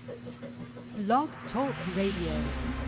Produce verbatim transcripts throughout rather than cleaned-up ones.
Blog Talk Radio.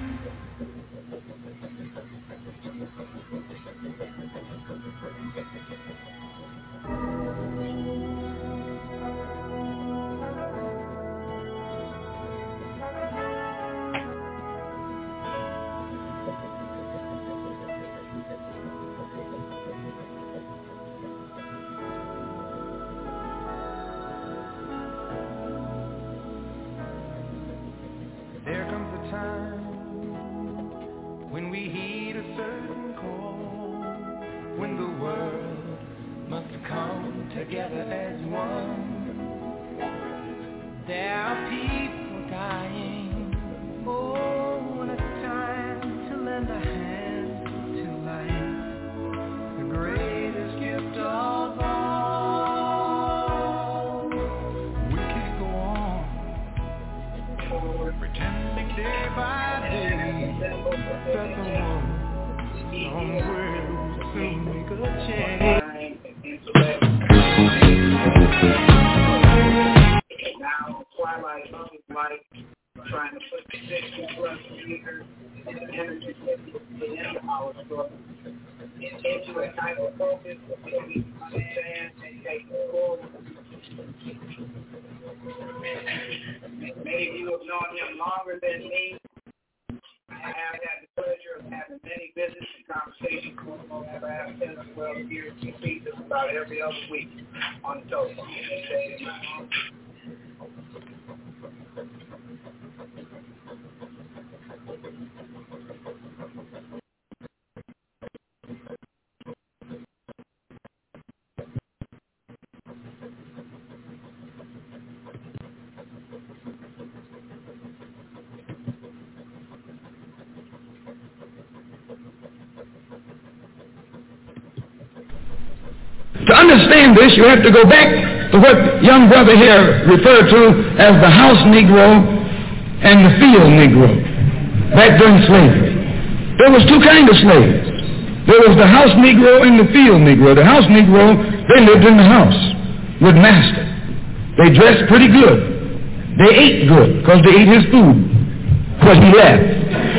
To understand this, you have to go back to what young brother here referred to as the house Negro and the field Negro back during slavery. There was two kinds of slaves. There was the house Negro and the field Negro. The house Negro, they lived in the house with master. They dressed pretty good. They ate good because they ate his food because he left.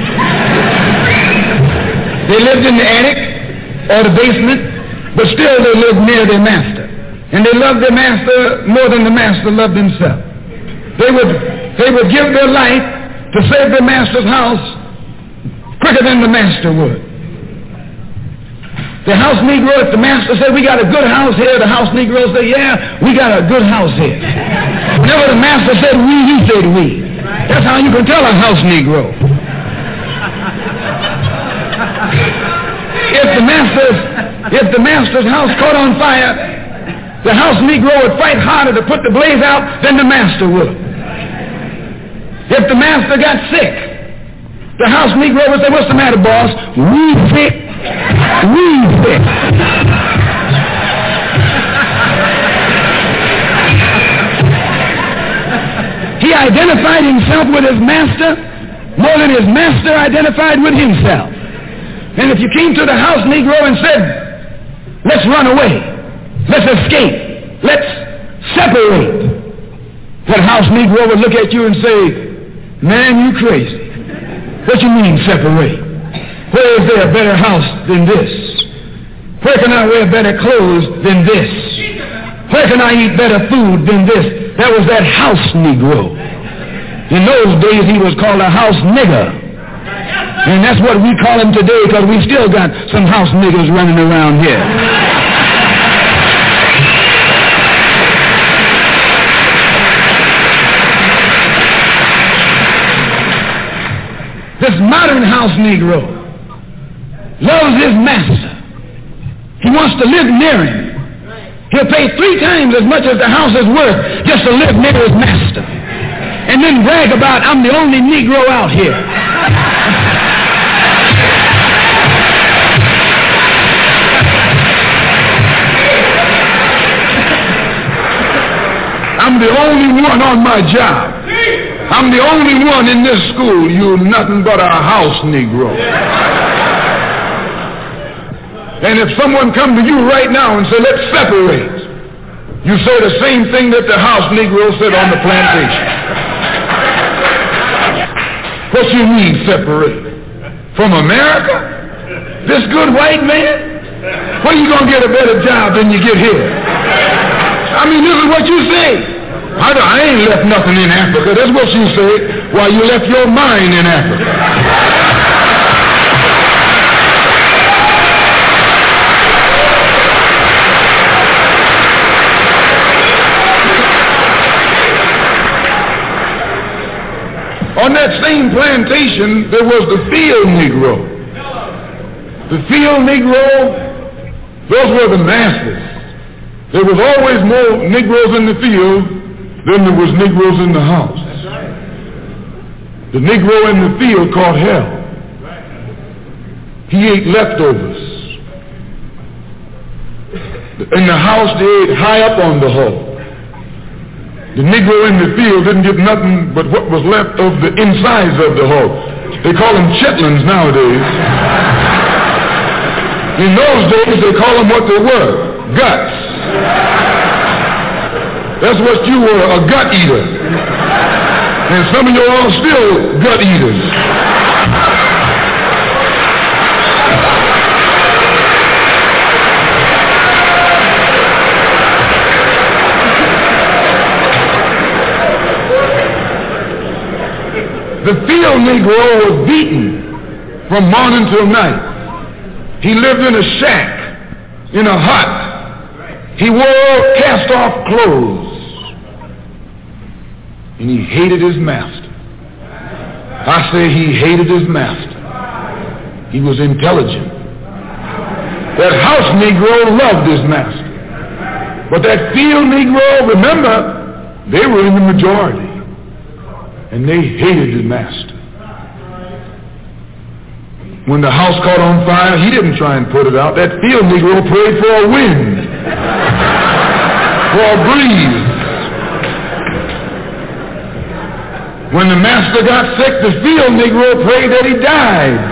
They lived in the attic or the basement, but still they lived near their master. And they loved their master more than the master loved himself. They would, they would give their life to save their master's house quicker than the master would. The house Negro, if the master said, we got a good house here, the house Negro said, yeah, we got a good house here. Whenever the master said we, he said we. That's how you can tell a house Negro. If the master's If the master's house caught on fire, the house Negro would fight harder to put the blaze out than the master would. If the master got sick, the house Negro would say, what's the matter, boss? We sick. We sick. He identified himself with his master more than his master identified with himself. And if you came to the house Negro and said, let's run away, let's escape, let's separate, that house Negro would look at you and say, man, you crazy. What you mean separate? Where is there a better house than this? Where can I wear better clothes than this? Where can I eat better food than this? That was that house Negro. In those days he was called a house nigger. And that's what we call him today because we still got some house niggers running around here. This modern house Negro loves his master. He wants to live near him. He'll pay three times as much as the house is worth just to live near his master. And then brag about, I'm the only Negro out here. I'm the only one on my job. I'm the only one in this school. You're nothing but a house Negro. And if someone come to you right now and say, let's separate, you say the same thing that the house Negro said on the plantation. What you mean separate? From America? This good white man? When are you going to get a better job than you get here? I mean, this is what you say. I, I ain't left nothing in Africa. That's what you say while you left your mind in Africa. On that same plantation, there was the field Negro. The field Negro, those were the masters. There was always more Negroes in the field than there was Negroes in the house. The Negro in the field caught hell. He ate leftovers. In the house, they ate high up on the hog. The Negro in the field didn't get nothing but what was left of the insides of the hog. They call them chitlins nowadays. In those days, they call them what they were, guts. That's what you were, a gut eater. And some of you all are still gut eaters. The field Negro was beaten from morning till night. He lived in a shack, in a hut. He wore cast-off clothes. And he hated his master. I say he hated his master. He was intelligent. That house Negro loved his master. But that field Negro, remember, they were in the majority. And they hated the master. When the house caught on fire, he didn't try and put it out. That field Negro prayed for a wind, for a breeze. When the master got sick, the field Negro prayed that he died.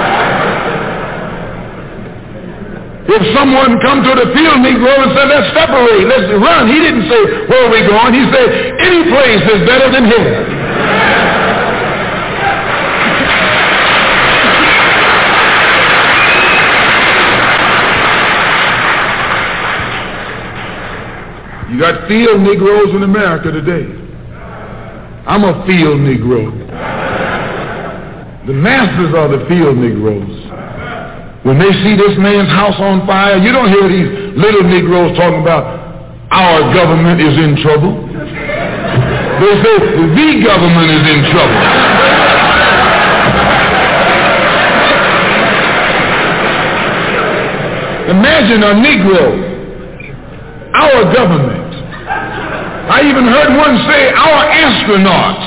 If someone come to the field Negro and said, let's separate, let's run, he didn't say, where are we going? He said, any place is better than here. You got field Negroes in America today. I'm a field Negro. The masses are the field Negroes. When they see this man's house on fire, you don't hear these little Negroes talking about our government is in trouble. They say the government is in trouble. Imagine a Negro, our government. I even heard one say, our astronauts.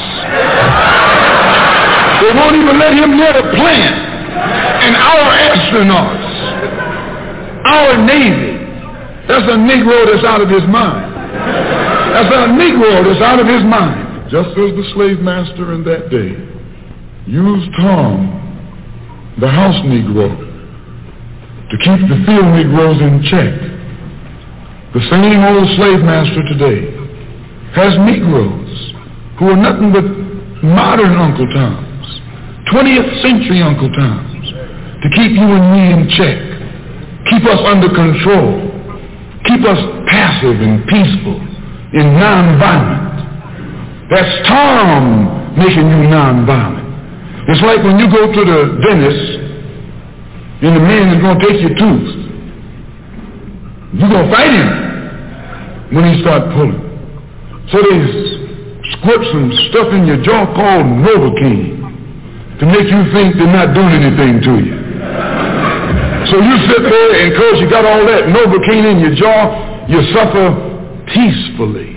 They won't even let him near the plant. And our astronauts, our Navy, that's a Negro that's out of his mind. That's a Negro that's out of his mind. Just as the slave master in that day used Tom, the house Negro, to keep the field Negroes in check, the same old slave master today has Negroes who are nothing but modern Uncle Toms, twentieth century Uncle Toms, to keep you and me in check, keep us under control, keep us passive and peaceful and nonviolent. That's Tom making you nonviolent. It's like when you go to the dentist and the man is going to take your tooth. You're going to fight him when he starts pulling. So they squirt some stuff in your jaw called Novocaine to make you think they're not doing anything to you. So you sit there and because you got all that Novocaine in your jaw, you suffer peacefully.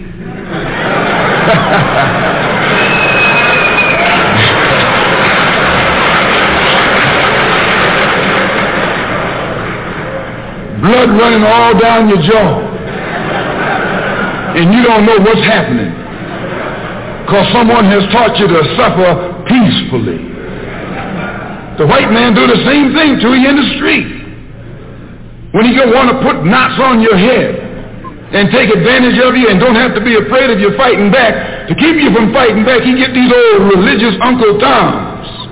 Blood running all down your jaw. And you don't know what's happening because someone has taught you to suffer peacefully. The white man do the same thing to you in the street. When he don't want to put knots on your head and take advantage of you and don't have to be afraid of you fighting back, to keep you from fighting back, he get these old religious Uncle Toms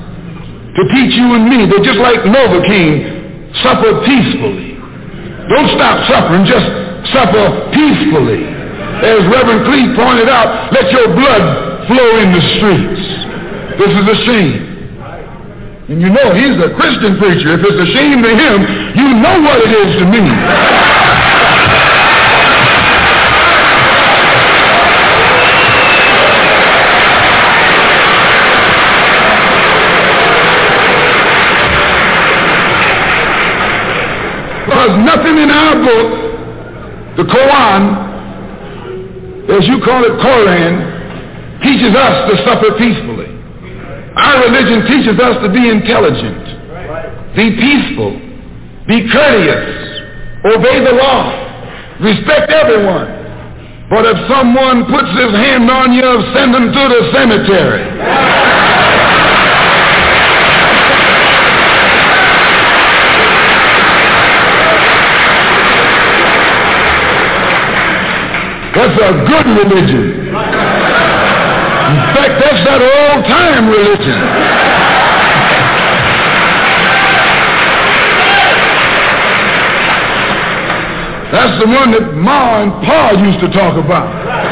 to teach you and me that just like Novocaine, suffer peacefully. Don't stop suffering, just suffer peacefully. As Reverend Cleave pointed out, let your blood flow in the streets. This is a shame. And you know, he's a Christian preacher. If it's a shame to him, you know what it is to me. Because nothing in our book, the Quran, as you call it, Koran, teaches us to suffer peacefully. Our religion teaches us to be intelligent, be peaceful, be courteous, obey the law, respect everyone. But if someone puts his hand on you, send him to the cemetery. That's a good religion. In fact, that's that old-time religion. That's the one that Ma and Pa used to talk about.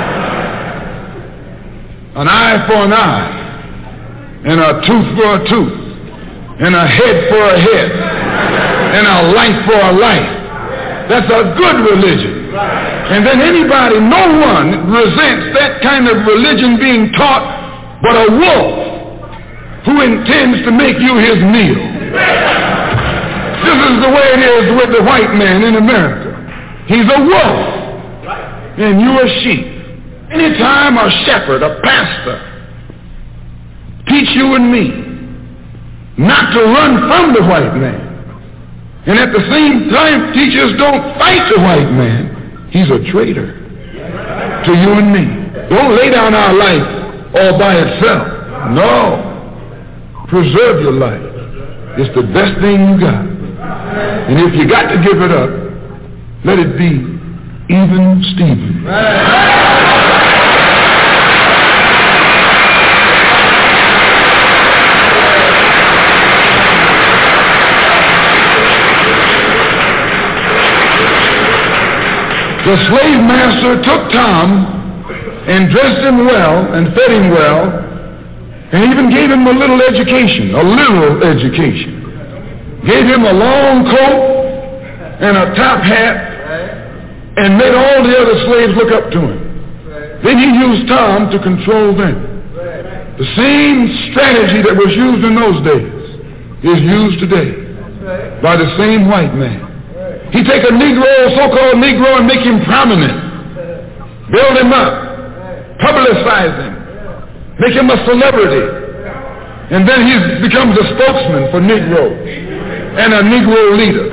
An eye for an eye, and a tooth for a tooth, and a head for a head, and a life for a life. That's a good religion. And then anybody, no one resents that kind of religion being taught but a wolf who intends to make you his meal. This is the way it is with the white man in America. He's a wolf and you're a sheep. Anytime a shepherd, a pastor, teach you and me not to run from the white man, and at the same time teach us don't fight the white man, he's a traitor to you and me. Don't lay down our life all by itself. No. Preserve your life. It's the best thing you got. And if you got to give it up, let it be even Stephen. The slave master took Tom and dressed him well and fed him well and even gave him a little education, a literal education. Gave him a long coat and a top hat and made all the other slaves look up to him. Then he used Tom to control them. The same strategy that was used in those days is used today by the same white man. He take a Negro, so-called Negro, and make him prominent. Build him up. Publicize him. Make him a celebrity. And then he becomes a spokesman for Negroes and a Negro leader.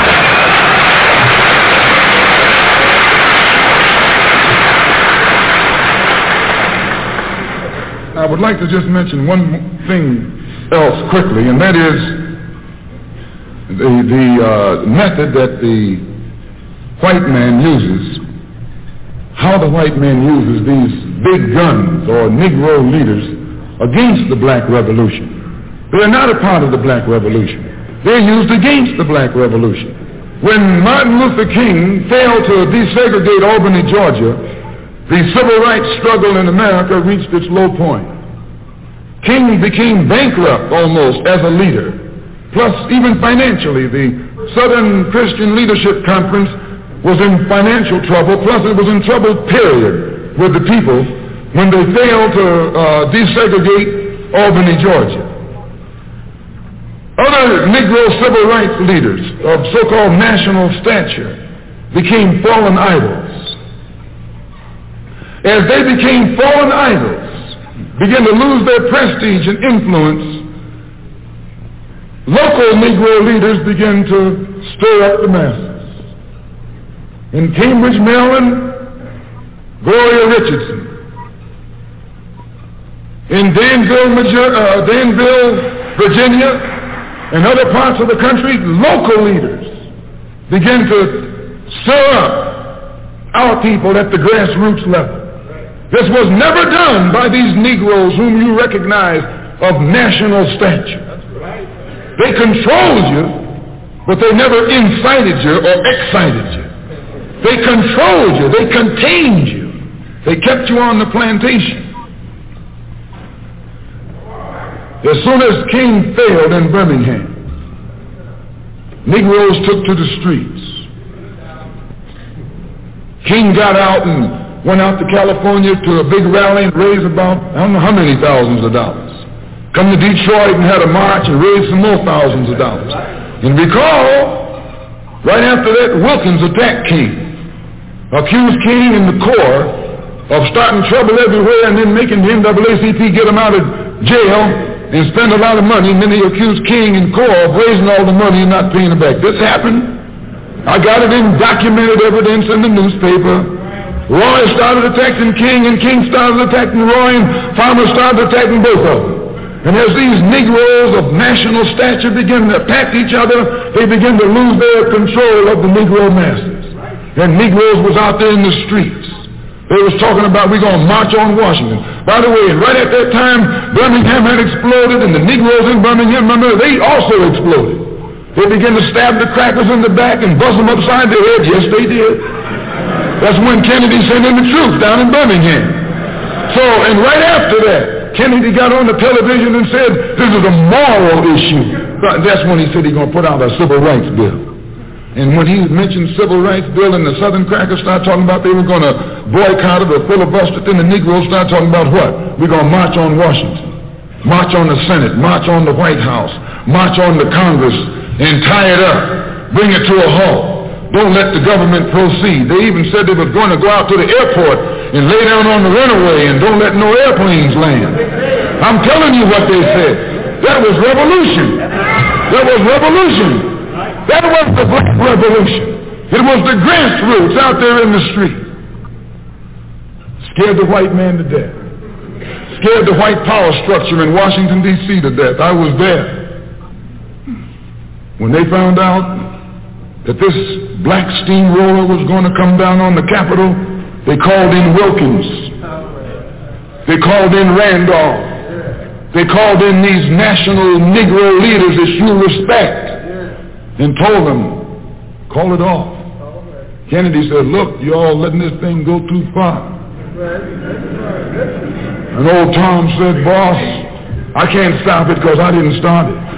I would like to just mention one thing else quickly, and that is the, the uh, method that the white man uses, how the white man uses these big guns or Negro leaders against the black revolution. They're not a part of the black revolution. They're used against the black revolution. When Martin Luther King failed to desegregate Albany, Georgia, the civil rights struggle in America reached its low point. King became bankrupt almost as a leader. Plus, even financially, the Southern Christian Leadership Conference was in financial trouble. Plus, it was in trouble, period, with the people when they failed to uh, desegregate Albany, Georgia. Other Negro civil rights leaders of so-called national stature became fallen idols. As they became fallen idols, began to lose their prestige and influence, local Negro leaders began to stir up the masses. In Cambridge, Maryland, Gloria Richardson. In Danville, uh, Danville, Virginia, and other parts of the country, local leaders began to stir up our people at the grassroots level. This was never done by these Negroes whom you recognize of national stature. They controlled you, but they never incited you or excited you. They controlled you. They contained you. They kept you on the plantation. As soon as King failed in Birmingham, Negroes took to the streets. King got out and went out to California to a big rally and raised about, I don't know how many thousands of dollars. Come to Detroit and had a march and raised some more thousands of dollars. And recall, right after that, Wilkins attacked King, accused King and the Corps of starting trouble everywhere and then making the N double A C P get him out of jail and spend a lot of money, and then they accused King and Corps of raising all the money and not paying it back. This happened. I got it in documented evidence in the newspaper. Roy started attacking King, and King started attacking Roy, and Farmer started attacking both of them. And as these Negroes of national stature begin to attack each other, they begin to lose their control of the Negro masses. And Negroes was out there in the streets. They was talking about we're going to march on Washington. By the way, right at that time, Birmingham had exploded, and the Negroes in Birmingham, remember, they also exploded. They began to stab the crackers in the back and bust them upside their head. Yes, they did. That's when Kennedy sent in the troops down in Birmingham. So, and right after that, Kennedy got on the television and said, this is a moral issue. That's when he said he's going to put out a civil rights bill. And when he mentioned civil rights bill and the Southern crackers started talking about they were going to boycott it or filibuster it, then the Negroes started talking about what? We're going to march on Washington, march on the Senate, march on the White House, march on the Congress, and tie it up, bring it to a halt. Don't let the government proceed. They even said they were going to go out to the airport and lay down on the runway and don't let no airplanes land. I'm telling you what they said. That was revolution. That was revolution. That was the Black Revolution. It was the grassroots out there in the street. Scared the white man to death. Scared the white power structure in Washington, D C to death. I was there. When they found out that this black steamroller was going to come down on the Capitol, they called in Wilkins. They called in Randolph. They called in these national Negro leaders that you respect and told them, call it off. Kennedy said, look, you all letting this thing go too far. And old Tom said, boss, I can't stop it because I didn't start it.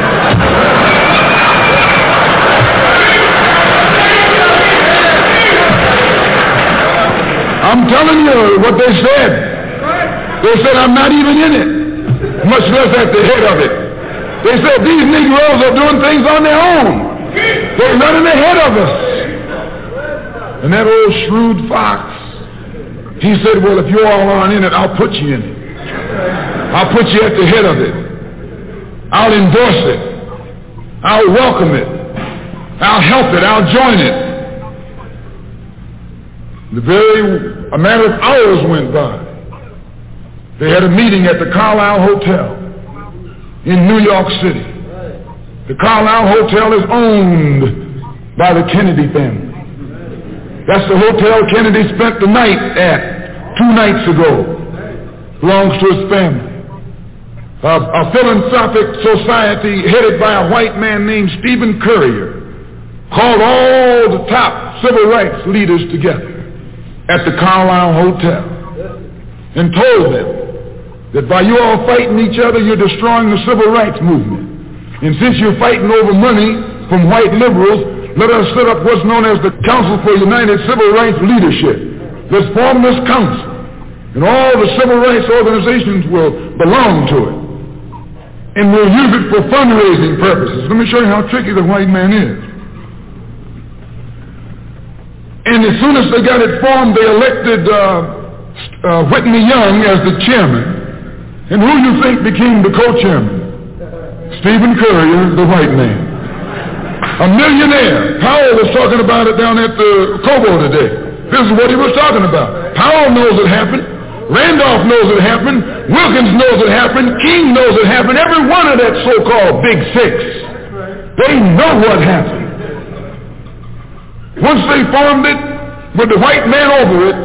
I'm telling you what they said. They said, I'm not even in it, much less at the head of it. They said, these Negroes are doing things on their own. They're running ahead of us. And that old shrewd fox, he said, well, if you all aren't in it, I'll put you in it. I'll put you at the head of it. I'll endorse it. I'll welcome it. I'll help it. I'll join it. The very, a matter of hours went by. They had a meeting at the Carlisle Hotel in New York City. The Carlisle Hotel is owned by the Kennedy family. That's the hotel Kennedy spent the night at two nights ago. Belongs to his family. A, a philanthropic society headed by a white man named Stephen Currier called all the top civil rights leaders together at the Carlisle Hotel and told them that by you all fighting each other, you're destroying the civil rights movement. And since you're fighting over money from white liberals, let us set up what's known as the Council for United Civil Rights Leadership. Let's form this council, and all the civil rights organizations will belong to it. And we'll use it for fundraising purposes. Let me show you how tricky the white man is. And as soon as they got it formed, they elected uh, uh, Whitney Young as the chairman. And who you think became the co-chairman? Stephen Currier, the white man. A millionaire. Powell was talking about it down at the Cobo today. This is what he was talking about. Powell knows it happened. Randolph knows it happened. Wilkins knows it happened. King knows it happened. Every one of that so-called Big Six. They know what happened. Once they formed it, with the white man over it,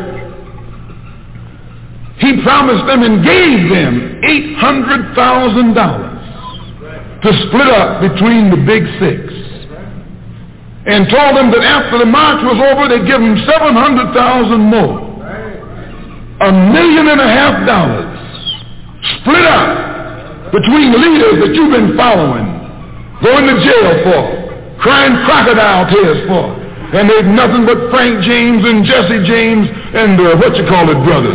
he promised them and gave them eight hundred thousand dollars to split up between the big six, and told them that after the march was over, they'd give them seven hundred thousand more. A million and a half dollars split up between leaders that you've been following, going to jail for, crying crocodile tears for, and they've nothing but Frank James and Jesse James and uh, what you call it brothers.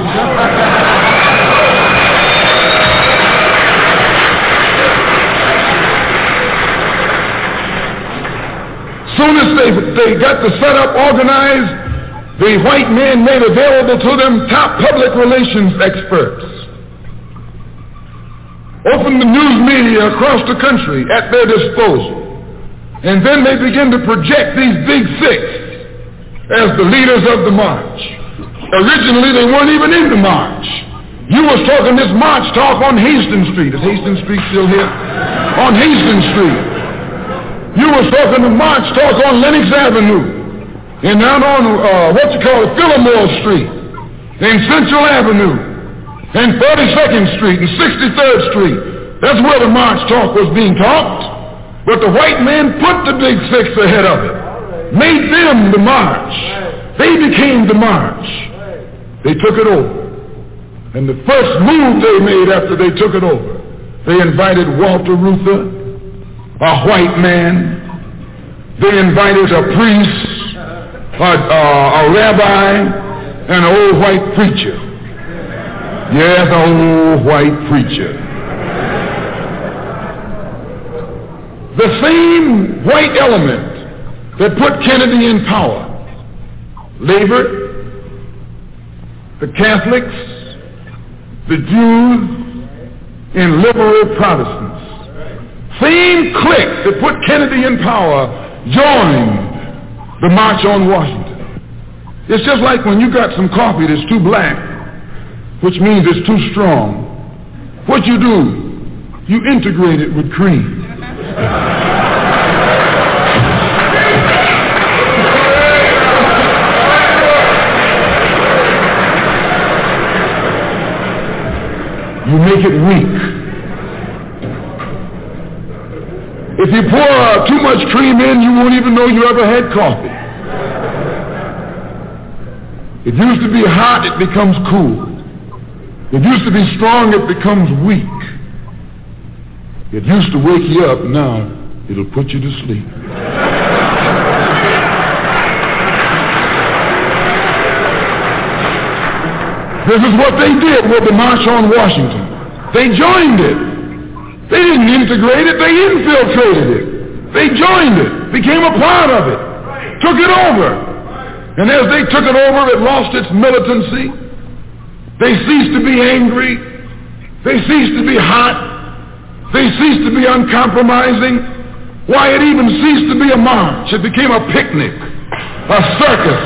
Soon as they, they got the setup organized, the white men made available to them top public relations experts. Opened the news media across the country at their disposal. And then they began to project these big six as the leaders of the march. Originally, they weren't even in the march. You was talking this march talk on Hastings Street. Is Hastings Street still here? On Hastings Street. You was talking the march talk on Lenox Avenue, and down on uh, what you call it, Fillmore Street, and Central Avenue, and thirty-second Street, and sixty-third Street. That's where the march talk was being talked. But the white man put the big six ahead of it, made them the march. They became the march. They took it over. And the first move they made after they took it over, they invited Walter Reuther, a white man. They invited a priest, a, uh, a rabbi, and an old white preacher. Yes, an old white preacher. The same white element that put Kennedy in power labored, the Catholics, the Jews, and liberal Protestants. Same clique that put Kennedy in power joined the March on Washington. It's just like when you got some coffee that's too black, which means it's too strong. What you do, you integrate it with cream. You make it weak. If you pour uh, too much cream in, you won't even know you ever had coffee. It used to be hot, it becomes cool. It used to be strong, it becomes weak. It used to wake you up, now it'll put you to sleep. This is what they did with the March on Washington. They joined it. They didn't integrate it, they infiltrated it. They joined it, became a part of it, took it over. And as they took it over, it lost its militancy. They ceased to be angry. They ceased to be hot. They ceased to be uncompromising. Why, it even ceased to be a march. It became a picnic, a circus.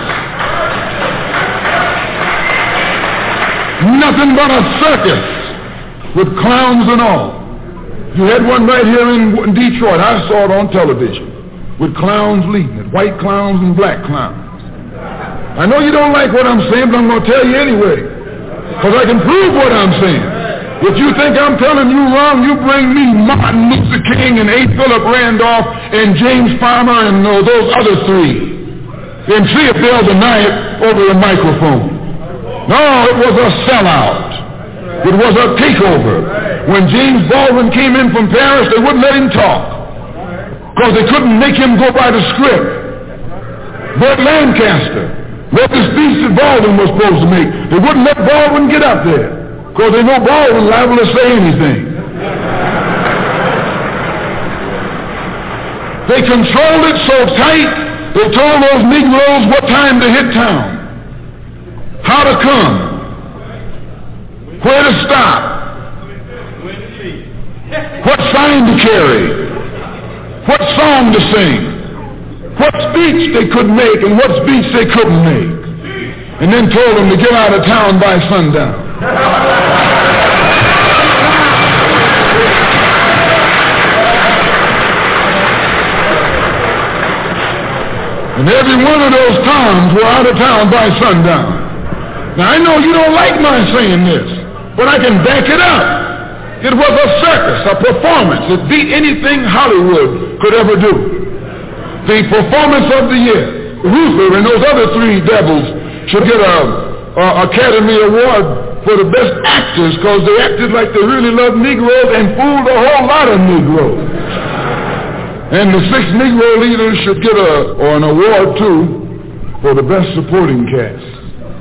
Nothing but a circus with clowns and all. You had one right here in Detroit. I saw it on television with clowns leading it, white clowns and black clowns. I know you don't like what I'm saying, but I'm going to tell you anyway, because I can prove what I'm saying. If you think I'm telling you wrong, you bring me Martin Luther King and A. Philip Randolph and James Farmer and uh, those other three, and see if they'll deny it over the microphone. No, it was a sellout. It was a takeover. When James Baldwin came in from Paris, they wouldn't let him talk because they couldn't make him go by the script. Burt Lancaster wrote the speech that Baldwin was supposed to make. They wouldn't let Baldwin get up there because they know Baldwin's liable to say anything. They controlled it so tight, they told those Negroes what time to hit town, how to come, where to stop, what sign to carry, what song to sing, what speech they could make and what speech they couldn't make, and then told them to get out of town by sundown. And every one of those towns were out of town by sundown. Now I know you don't like my saying this, but I can back it up. It was a circus, a performance. It beat anything Hollywood could ever do. The performance of the year. Luther and those other three devils should get a, a Academy Award for the best actors because they acted like they really loved Negroes and fooled a whole lot of Negroes. And the six Negro leaders should get a, or an award too for the best supporting cast.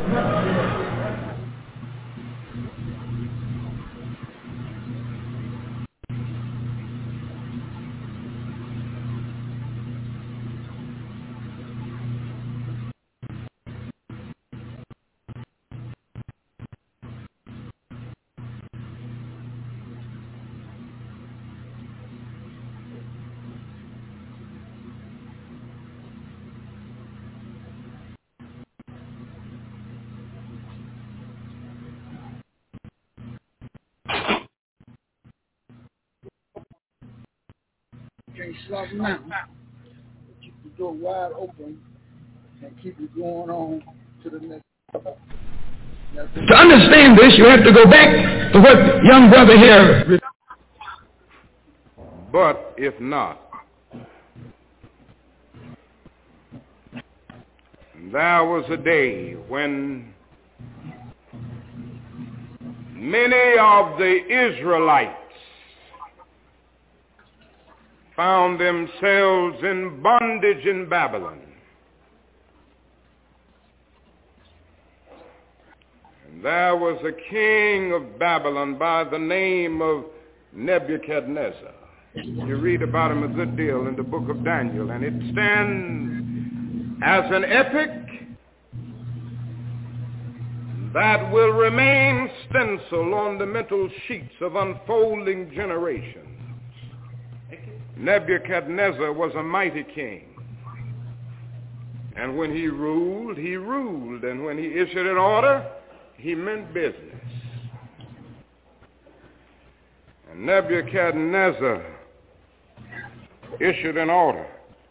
Slow down. Keep the door wide open and keep it going on to the next level. To understand this, you have to go back to what young brother here. But if not, there was a day when many of the Israelites found themselves in bondage in Babylon. And there was a king of Babylon by the name of Nebuchadnezzar. You read about him a good deal in the book of Daniel, and it stands as an epic that will remain stenciled on the mental sheets of unfolding generations. Nebuchadnezzar was a mighty king. And when he ruled, he ruled. And when he issued an order, he meant business. And Nebuchadnezzar issued an order.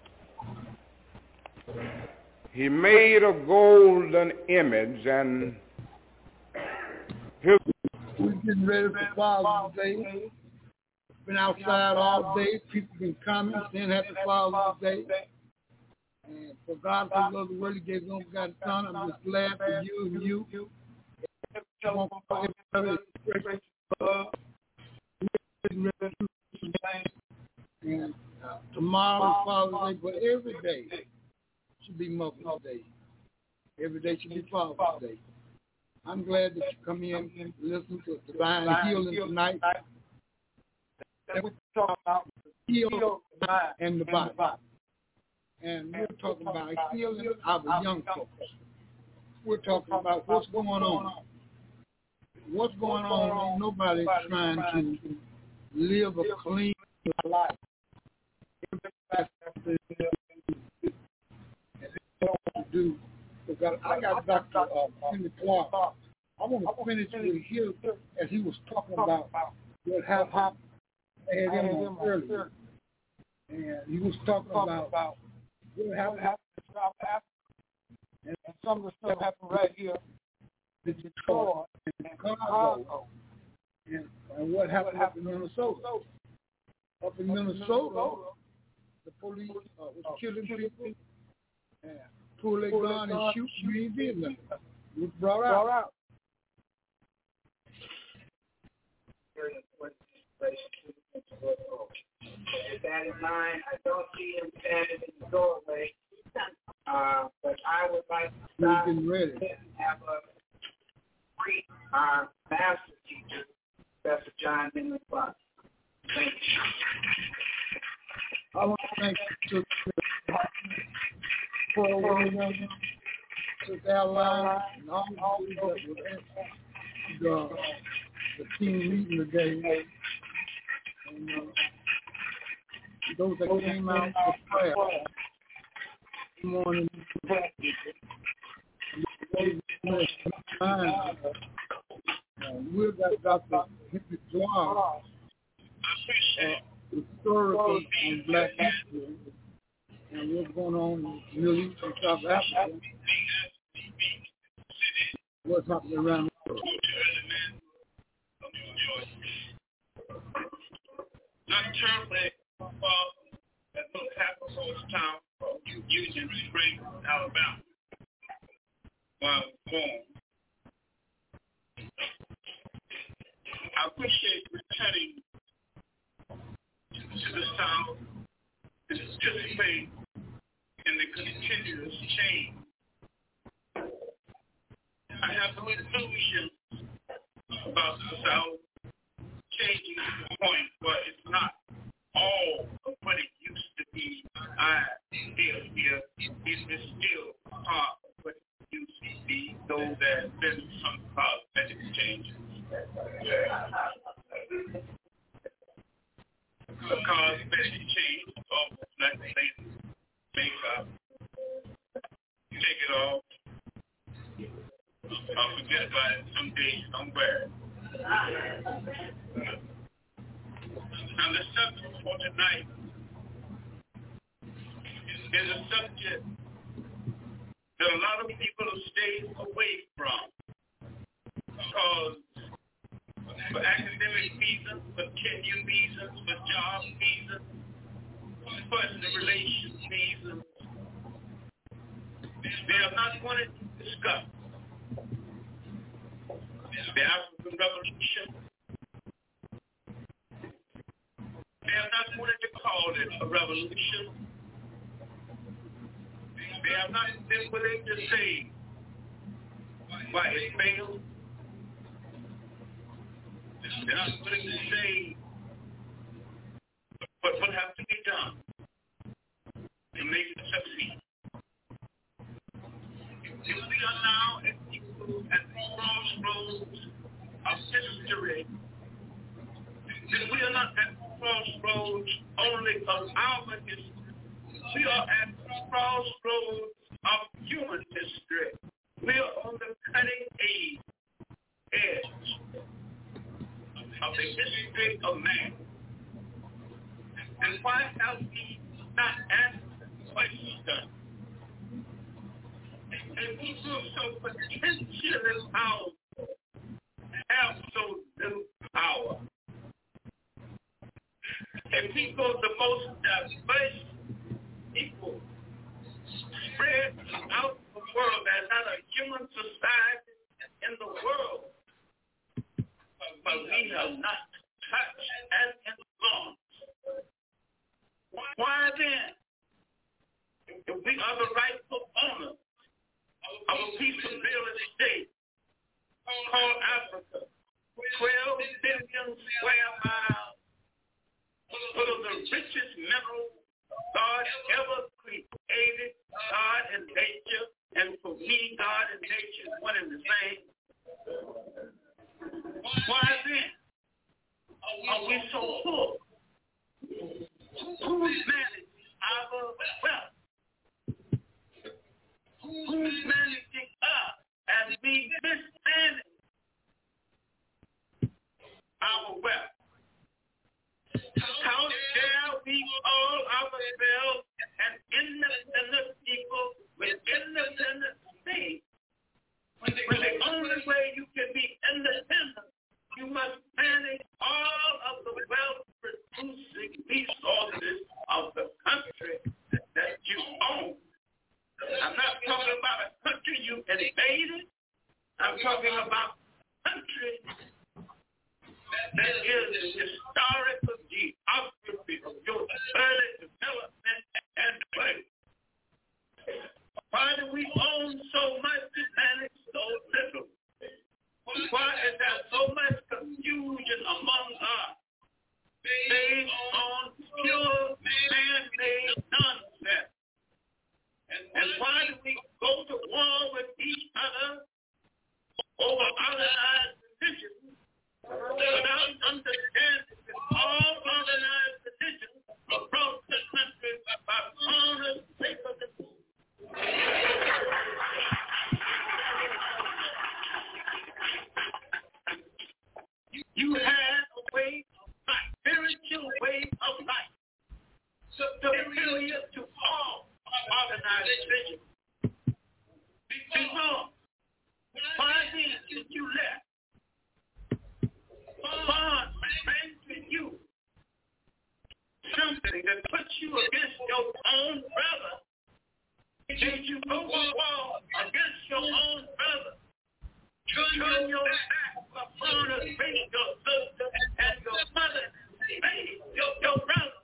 He made a golden image, and his... We're getting ready for Father's Day. Been outside all day. People been coming. Didn't have to follow today. And for God to love the world, He gave His own begotten Son. I'm just glad for you and you. And uh, tomorrow is Father's Day, but every day should be Mother's Day. Every day should be Father's Day. I'm glad that you come in and listen to Divine Healing tonight. And we're talking about heal and the body. And we're talking about healing our young folks. We're talking about what's going on. What's going on? Ain't nobody trying to live a clean life. Do. I got Doctor Uh, Henry Clark. I want to finish with him as he was talking about what happened. I had him on earlier, and he was talking about what happened in South Africa, and some of the stuff happened right here in Detroit and Chicago, and, and what happened up in Minnesota. Up in Minnesota, the police uh, was killing people, and pull their gun and shoot. You ain't did nothing. It was brought out. With that in mind, I don't see him standing in the doorway, uh, but I would like to stop and have a greet our master teacher, Professor John Henry Clark. Thank you. I want to thank you for William, to Caroline, and all those that were at the, the team meeting today. And, uh, those that came out for prayer this morning, uh, we've got Doctor Henry Clark, uh, historical on Black history, and what's going on in Middle East and South Africa, what's happening around the world. terribly far at Little Hackle's town called Union Springs, Alabama, where I was born. I appreciate returning to the South to participate in the continuous change. I have no illusions about the South changing to the point where it's not all of what it used to be. I feel here it is still part of what it used to be, though there's been some cosmetic changes. The cosmetic change is almost like they make up, take it off, I'll forget about it someday, somewhere. And the subject for tonight is a subject that a lot of people have stayed away from because for academic reasons, for tenure reasons, for job reasons, for personal relations reasons, they have not wanted to discuss the African Revolution. They have not wanted to call it a revolution. They have not been willing to say why it failed. They're not willing to say what would have to be done to make it succeed. If we are now at the crossroads of history, then we are not at the crossroads only of our history. We are at the crossroads of human history. We are on the cutting edge, edge of the history of man. And why have we not asked the question? And we feel so potentially powerful, have so little power. And people, the most diverse people, spread out the world. There's not a human society in the world, but we have not touched and influenced. Why then, if we are the rightful owners of a piece of real estate called Africa, twelve billion square miles, full of the richest minerals God ever created, God and nature, and for me, God and nature is one and the same. Why then are we so full? Who's managing our wealth? Who's managing us as we mismanage our wealth? How dare we call ourselves an independent people with independent states when the only way you can be independent, you must manage all of the wealth-producing resources of the country that you own. I'm not talking about a country you invaded. I'm talking about a country that is the historical geography of your early development and play. Why do we own so much and manage so little? Why is there so much confusion among us based on pure man-made nonsense? And why do we go to war with each other over organized religions without understanding that all organized religions across the country are honest paper? You had a way of life, spiritual way of life, superior to all organized religions. Before, why then did you left? God brings to you that puts you against your own brother, if you go to war against your own brother, turn your back upon a face your sister and your mother, face your, your brother,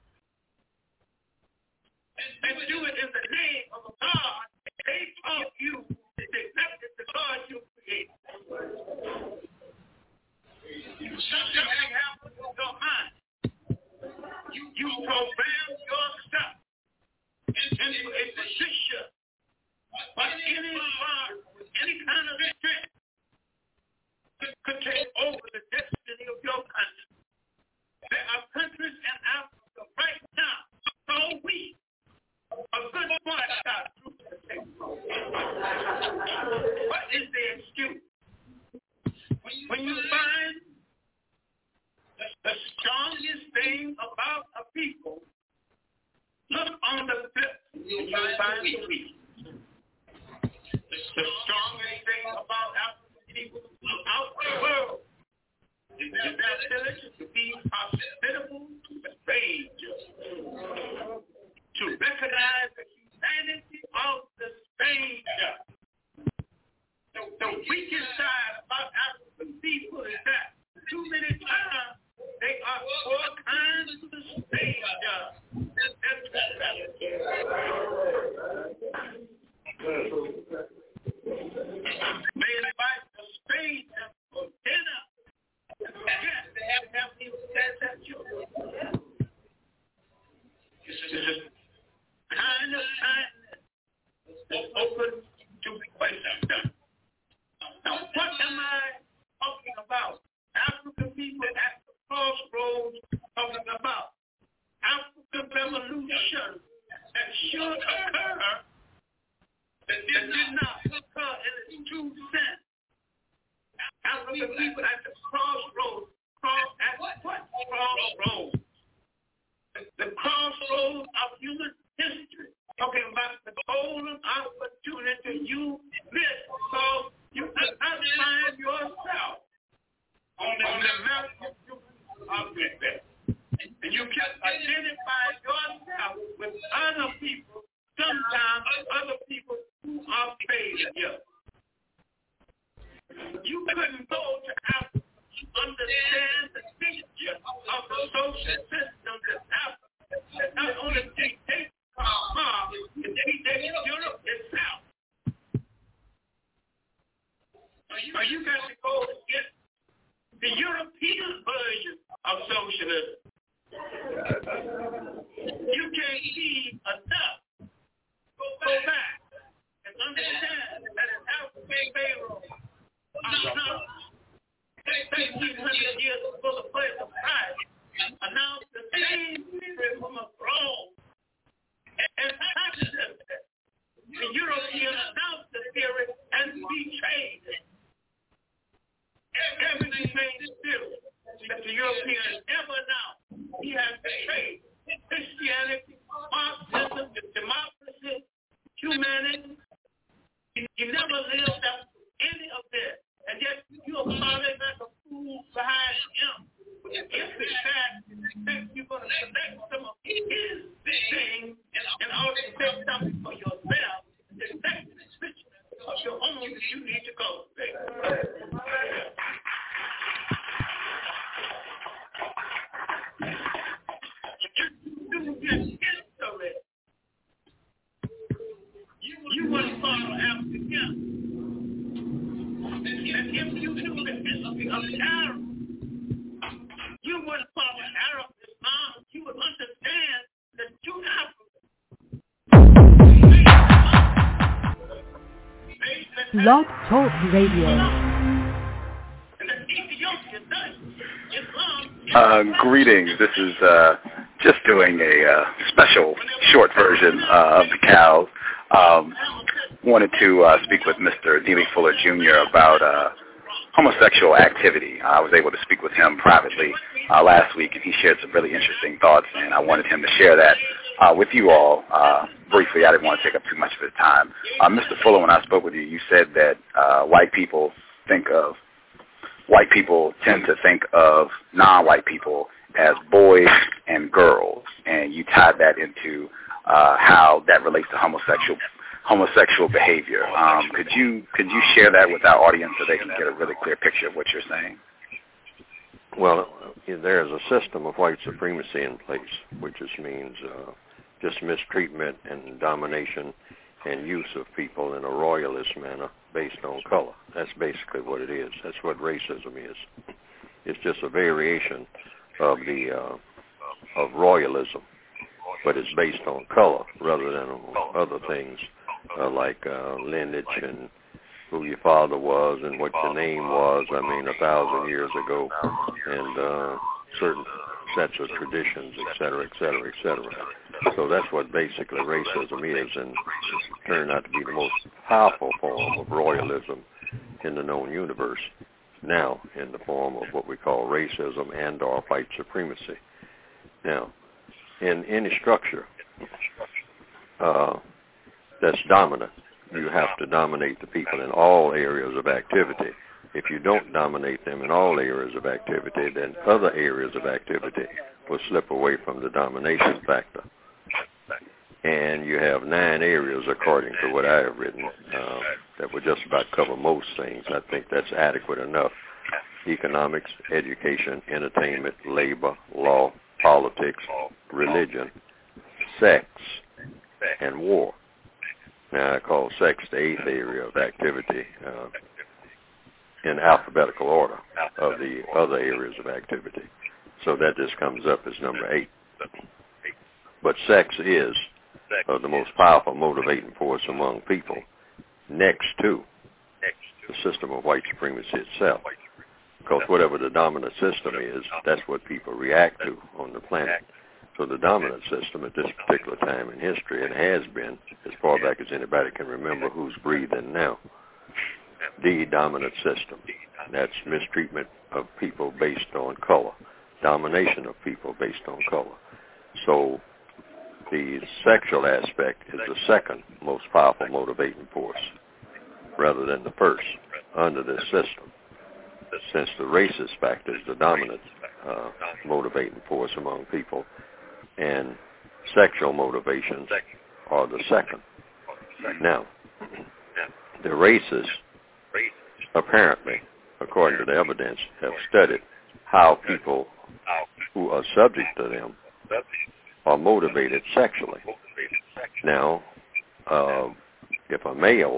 and do it in the name of a God they taught you exactly the God you created. Something happens in your mind. You, you program yourself into a position but any part, any kind of strength could take over the destiny of your country. There are countries in Africa right now so weak, a good part got through to take over. What is the excuse? When you find the strongest thing about a people, look on the fifth, and you find the weak. The strongest thing about African people throughout the world is their ability to be hospitable to the stranger, to recognize the humanity of the stranger. The, the weakest side about African people is that too many times they are so kind to the stranger. They invite the stranger for dinner. Yes, they have to have people stand at you. This is a kind of kindness that's open to question. Now, what am I talking about? African people at the crossroads talking about African revolution that should occur that did not occur in its true sense. African people at the crossroads, cross at what crossroads? The crossroads of human history. Talking about the golden opportunity you missed because you could not find yourself on the mountain of regret. And you kept identifying yourself with other people, sometimes other people who are failures. You couldn't go to Africa to understand the picture of the social system that Africa that not only dictates Mom, it dictates Europe itself. So you got to go and get the European version of socialism. You can't see enough. Go, go back and understand that an African Pharaoh announced eighteen hundred years before the birth of Christ, announced the same spirit from a throne. And consciousness, the European announced the spirit and betrayed it. Everything made spirit that the European ever announced, he has betrayed. Christianity, Marxism, democracy, humanity. He, he never lived up to any of this. And yet you are following like a fool behind him. If in fact you think you're going to select some of his things in order to take something for yourself, the exact description of your own that you need to go. You wouldn't follow after him. And if you knew the history of Arab, you wouldn't follow Arab Islam. You would understand that two Africans. Blog Talk Radio. Uh, greetings. This is uh, just doing a uh, special short version uh, of the cows. Um, wanted to uh, speak with Mister Neely Fuller Junior about uh, homosexual activity. I was able to speak with him privately uh, last week, and he shared some really interesting thoughts, and I wanted him to share that uh, with you all uh, briefly. I didn't want to take up too much of his time. Uh, Mister Fuller, when I spoke with you, you said that uh, white people think of, white people tend to think of non-white people as boys and girls, and and you tied that into uh, how that relates to homosexual homosexual behavior. Um, could you could you share that with our audience so they can get a really clear picture of what you're saying? Well, there is a system of white supremacy in place, which just means uh, just mistreatment and domination and use of people in a royalist manner based on color. That's basically what it is. That's what racism is. It's just a variation of the uh, of royalism, but it's based on color rather than on other things uh, like uh, lineage and who your father was and what your name was, I mean, a thousand years ago, and uh, certain sets of traditions, et cetera, et cetera, et cetera. So that's what basically racism is, and it's turned out to be the most powerful form of royalism in the known universe now, in the form of what we call racism and or white supremacy. Now, in any structure uh, that's dominant, you have to dominate the people in all areas of activity. If you don't dominate them in all areas of activity, then other areas of activity will slip away from the domination factor. And you have nine areas, according to what I have written, uh, that would just about cover most things. I think that's adequate enough. Economics, education, entertainment, labor, law, politics, religion, sex, and war. Now, I call sex the eighth area of activity uh, in alphabetical order of the other areas of activity. So that just comes up as number eight. But sex is uh, the most powerful motivating force among people, next to the system of white supremacy itself. Because whatever the dominant system is, that's what people react to on the planet. So the dominant system at this particular time in history, and has been as far back as anybody can remember who's breathing now, the dominant system. That's mistreatment of people based on color, domination of people based on color. So the sexual aspect is the second most powerful motivating force, rather than the first, under this system, since the racist factor is the dominant uh, motivating force among people, and sexual motivations are the second. Now, the racists, apparently, according to the evidence, have studied how people who are subject to them are motivated sexually. Now, uh, if a male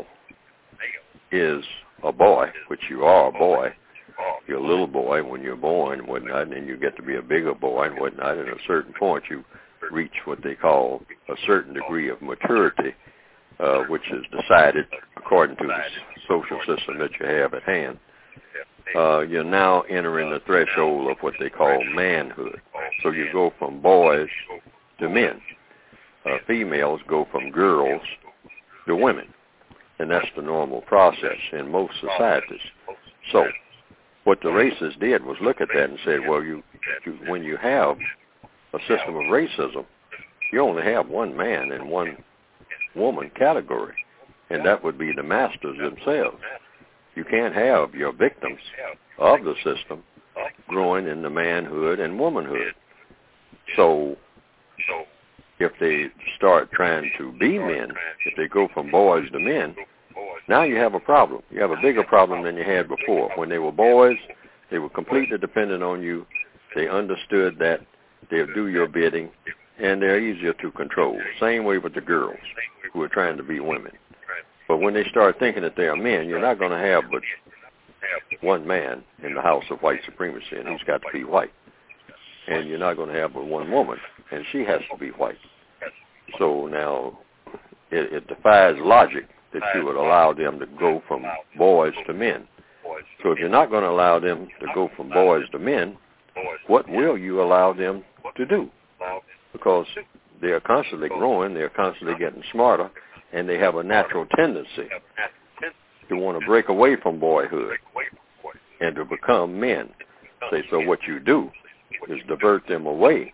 is a boy, which you are a boy, you're a little boy when you're born and whatnot, and then you get to be a bigger boy and whatnot, and at a certain point you reach what they call a certain degree of maturity, uh, which is decided according to the social system that you have at hand. Uh, you're now entering the threshold of what they call manhood. So you go from boys to men. Uh, females go from girls to women. And that's the normal process in most societies. So what the racists did was look at that and said, well, you, you when you have a system of racism, you only have one man and one woman category, and that would be the masters themselves. You can't have your victims of the system growing into manhood and womanhood. So if they start trying to be men, if they go from boys to men, now you have a problem. You have a bigger problem than you had before. When they were boys, they were completely dependent on you. They understood that they'll do your bidding, and they're easier to control. Same way with the girls who are trying to be women. But when they start thinking that they are men, you're not going to have but one man in the house of white supremacy, and he's got to be white. And you're not going to have but one woman, and she has to be white. So now it, it defies logic that you would allow them to go from boys to men. So if you're not going to allow them to go from boys to men, what will you allow them to do? Because they are constantly growing, they are constantly getting smarter, and they have a natural tendency to want to break away from boyhood and to become men. Say, so what you do is divert them away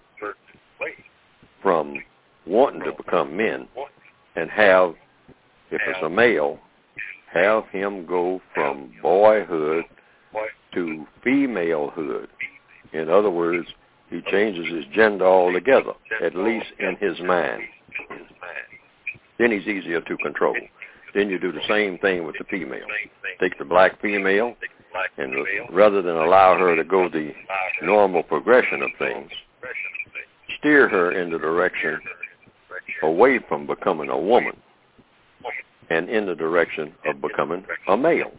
from wanting to become men and have, if it's a male, have him go from boyhood to femalehood. In other words, He changes his gender altogether, at least in his mind. Then he's easier to control. Then you do the same thing with the female. Take the black female, and rather than allow her to go the normal progression of things, steer her in the direction away from becoming a woman and in the direction of becoming a male.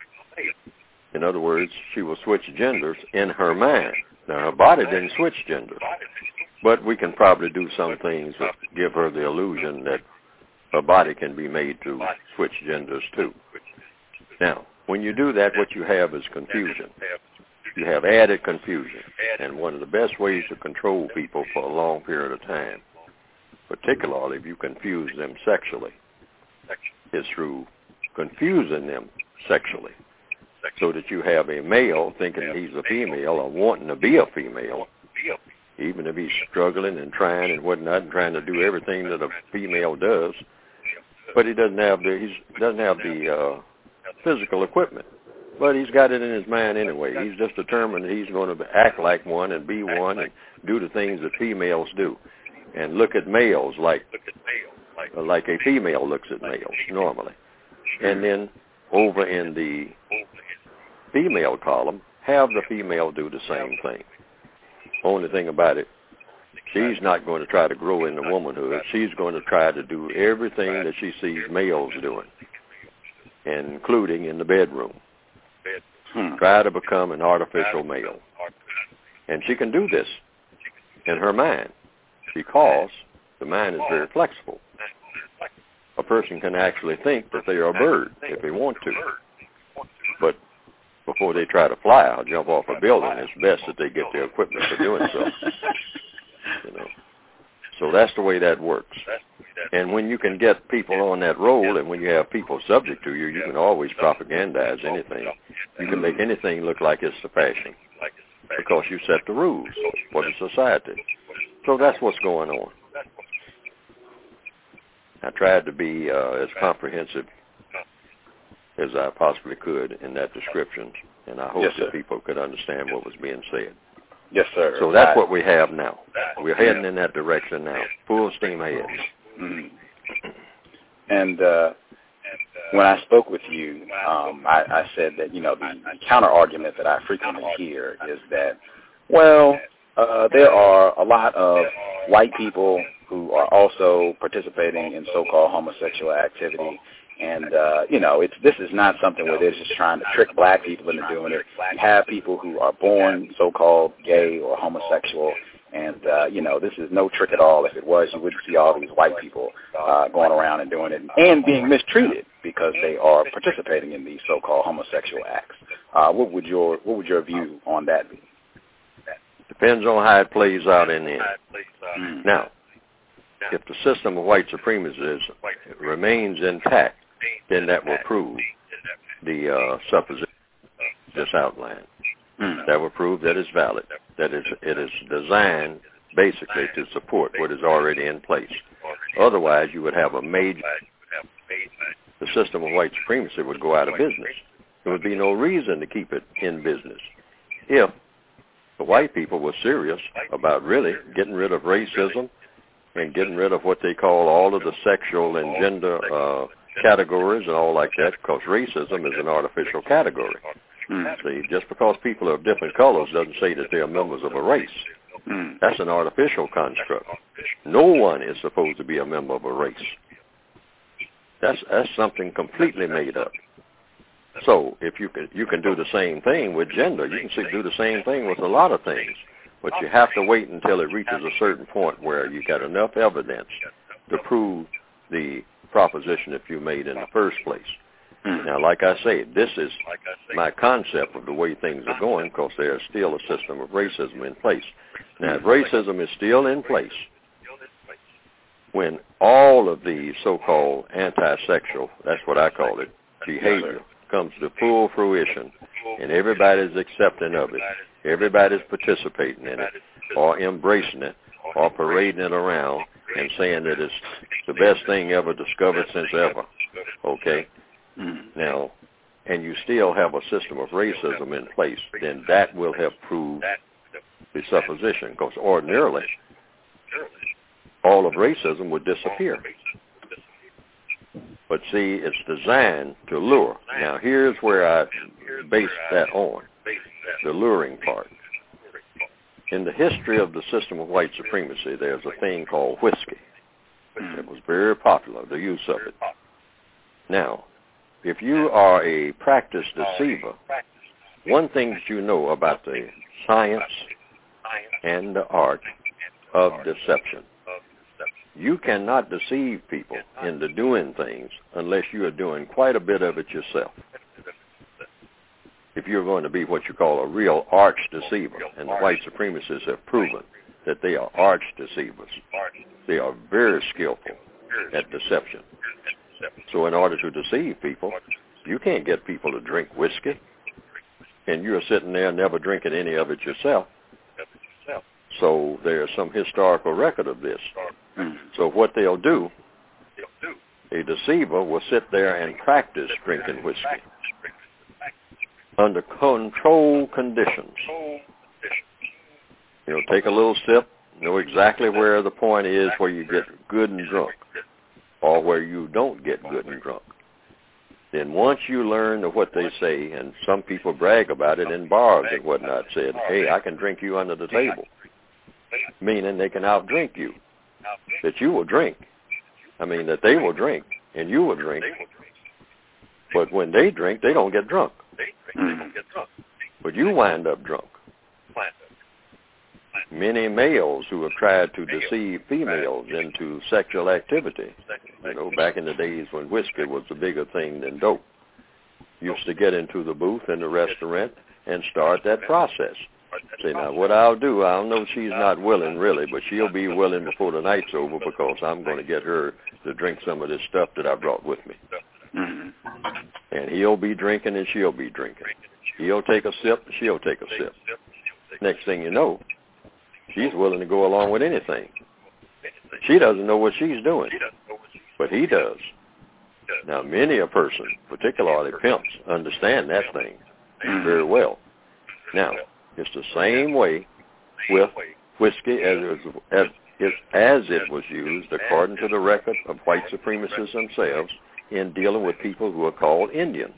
In other words, she will switch genders in her mind. Now, her body didn't switch genders, but we can probably do some things that give her the illusion that her body can be made to switch genders too. Now, when you do that, what you have is confusion. You have added confusion. And one of the best ways to control people for a long period of time, particularly if you confuse them sexually, is through confusing them sexually. So that you have a male thinking he's a female or wanting to be a female, even if he's struggling and trying and whatnot and trying to do everything that a female does, but he doesn't have the he doesn't have the uh, physical equipment. But he's got it in his mind anyway. He's just determined that he's going to act like one and be one and do the things that females do, and look at males like like a female looks at males normally. And then over in the female column, have the female do the same thing. Only thing about it, she's not going to try to grow into womanhood. She's going to try to do everything that she sees males doing, including in the bedroom. Hmm. Try to become an artificial male. And she can do this in her mind because the mind is very flexible. A person can actually think that they are a bird if they want to. But before they try to fly or jump off a building, it's best that they get the equipment for doing so. You know. So that's the way that works. And when you can get people on that role, and when you have people subject to you, you can always propagandize anything. You can make anything look like it's the fashion because you set the rules for the society. So that's what's going on. I tried to be uh, as comprehensive as I possibly could in that description, and I hope yes, that people could understand what was being said. Yes, sir. So that's what we have now. We're heading in that direction now, full steam ahead. Mm-hmm. And uh, when I spoke with you, um, I, I said that, you know, the, the counter-argument that I frequently hear is that, well, uh, there are a lot of white people who are also participating in so-called homosexual activity. And, uh, you know, it's this is not something where they're just trying to trick black people into doing it. You have people who are born so-called gay or homosexual, and, uh, you know, this is no trick at all. If it was, you wouldn't see all these white people uh, going around and doing it and being mistreated because they are participating in these so-called homosexual acts. Uh, what would your what would your view on that be? Depends on how it plays out in the end. Mm. Now, if the system of white supremacy is, remains intact, then that will prove the uh, supposition just outlined. Mm. That will prove that it's valid, that it's, it is designed basically to support what is already in place. Otherwise, you would have a major, the system of white supremacy would go out of business. There would be no reason to keep it in business if the white people were serious about really getting rid of racism and getting rid of what they call all of the sexual and gender uh, categories and all like that, because racism is an artificial category. Mm. See, just because people are of different colors doesn't say that they are members of a race. Mm. That's an artificial construct. No one is supposed to be a member of a race. That's that's something completely made up. So if you can you can do the same thing with gender, you can do the same thing with a lot of things. But you have to wait until it reaches a certain point where you got enough evidence to prove the proposition that you made in the first place. Now, like I say, this is my concept of the way things are going because there is still a system of racism in place. Now, if racism is still in place, when all of the so-called anti-sexual, that's what I call it, behavior comes to full fruition and everybody's accepting of it, everybody's participating in it or embracing it or parading it around and saying that it's the best thing ever discovered since ever, okay? Now, and you still have a system of racism in place, then that will have proved the supposition, because ordinarily all of racism would disappear. But see, it's designed to lure. Now, here's where I base that on, the luring part. In the history of the system of white supremacy, there's a thing called whiskey. It was very popular, the use of it. Now, if you are a practiced deceiver, one thing that you know about the science and the art of deception, you cannot deceive people into doing things unless you are doing quite a bit of it yourself. If you're going to be what you call a real arch deceiver, and the white supremacists have proven that they are arch deceivers. They are very skillful at deception. So in order to deceive people, you can't get people to drink whiskey, and you're sitting there never drinking any of it yourself. So there's some historical record of this. So what they'll do, a deceiver will sit there and practice drinking whiskey under controlled conditions. You know, take a little sip, know exactly where the point is where you get good and drunk, or where you don't get good and drunk. Then once you learn what they say, and some people brag about it in bars and whatnot, said, hey, I can drink you under the table, meaning they can outdrink you, that you will drink. I mean, that they will drink, and you will drink. But when they drink, they don't get drunk. But you wind up drunk. Many males who have tried to deceive females into sexual activity, you know, back in the days when whiskey was a bigger thing than dope, used to get into the booth in the restaurant and start that process. Say, now, what I'll do, I'll know she's not willing, really, but she'll be willing before the night's over because I'm going to get her to drink some of this stuff that I brought with me. Mm-hmm. And he'll be drinking and she'll be drinking. He'll take a sip, she'll take a sip. Next thing you know, she's willing to go along with anything. She doesn't know what she's doing, but he does. Now, many a person, particularly pimps, understand that thing very well. Now, it's the same way with whiskey as it was, as, as it was used, according to the record of white supremacists themselves, in dealing with people who are called Indians.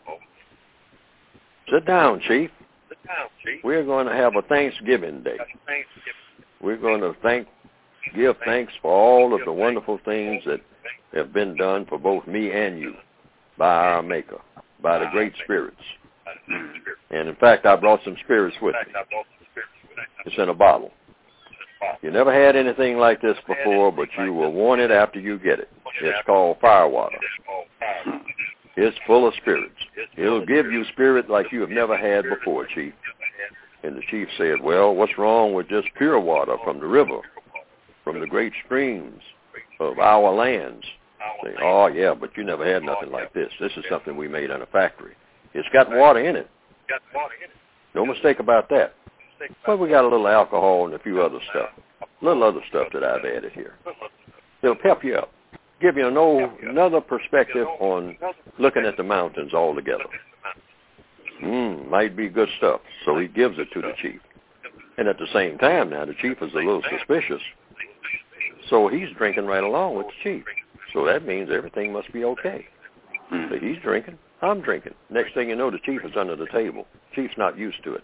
Sit down, Chief. We're going to have a Thanksgiving Day. We're going to thank, give thanks for all of the wonderful things that have been done for both me and you by our Maker, by the great spirits. And in fact, I brought some spirits with me. It's in a bottle. You never had anything like this before, but you will want it after you get it. It's called firewater. It's full of spirits. It'll give you spirit like you have never had before, Chief. And the chief said, well, what's wrong with just pure water from the river, from the great streams of our lands? Say, oh, yeah, but you never had nothing like this. This is something we made in a factory. It's got water in it. No mistake about that. But we got a little alcohol and a few other stuff, a little other stuff that I've added here. It'll pep you up, give you an another perspective on looking at the mountains altogether. Mmm, might be good stuff. So he gives it to the chief. And at the same time now, the chief is a little suspicious. So he's drinking right along with the chief. So that means everything must be okay. So he's drinking, I'm drinking. Next thing you know, the chief is under the table. Chief's not used to it.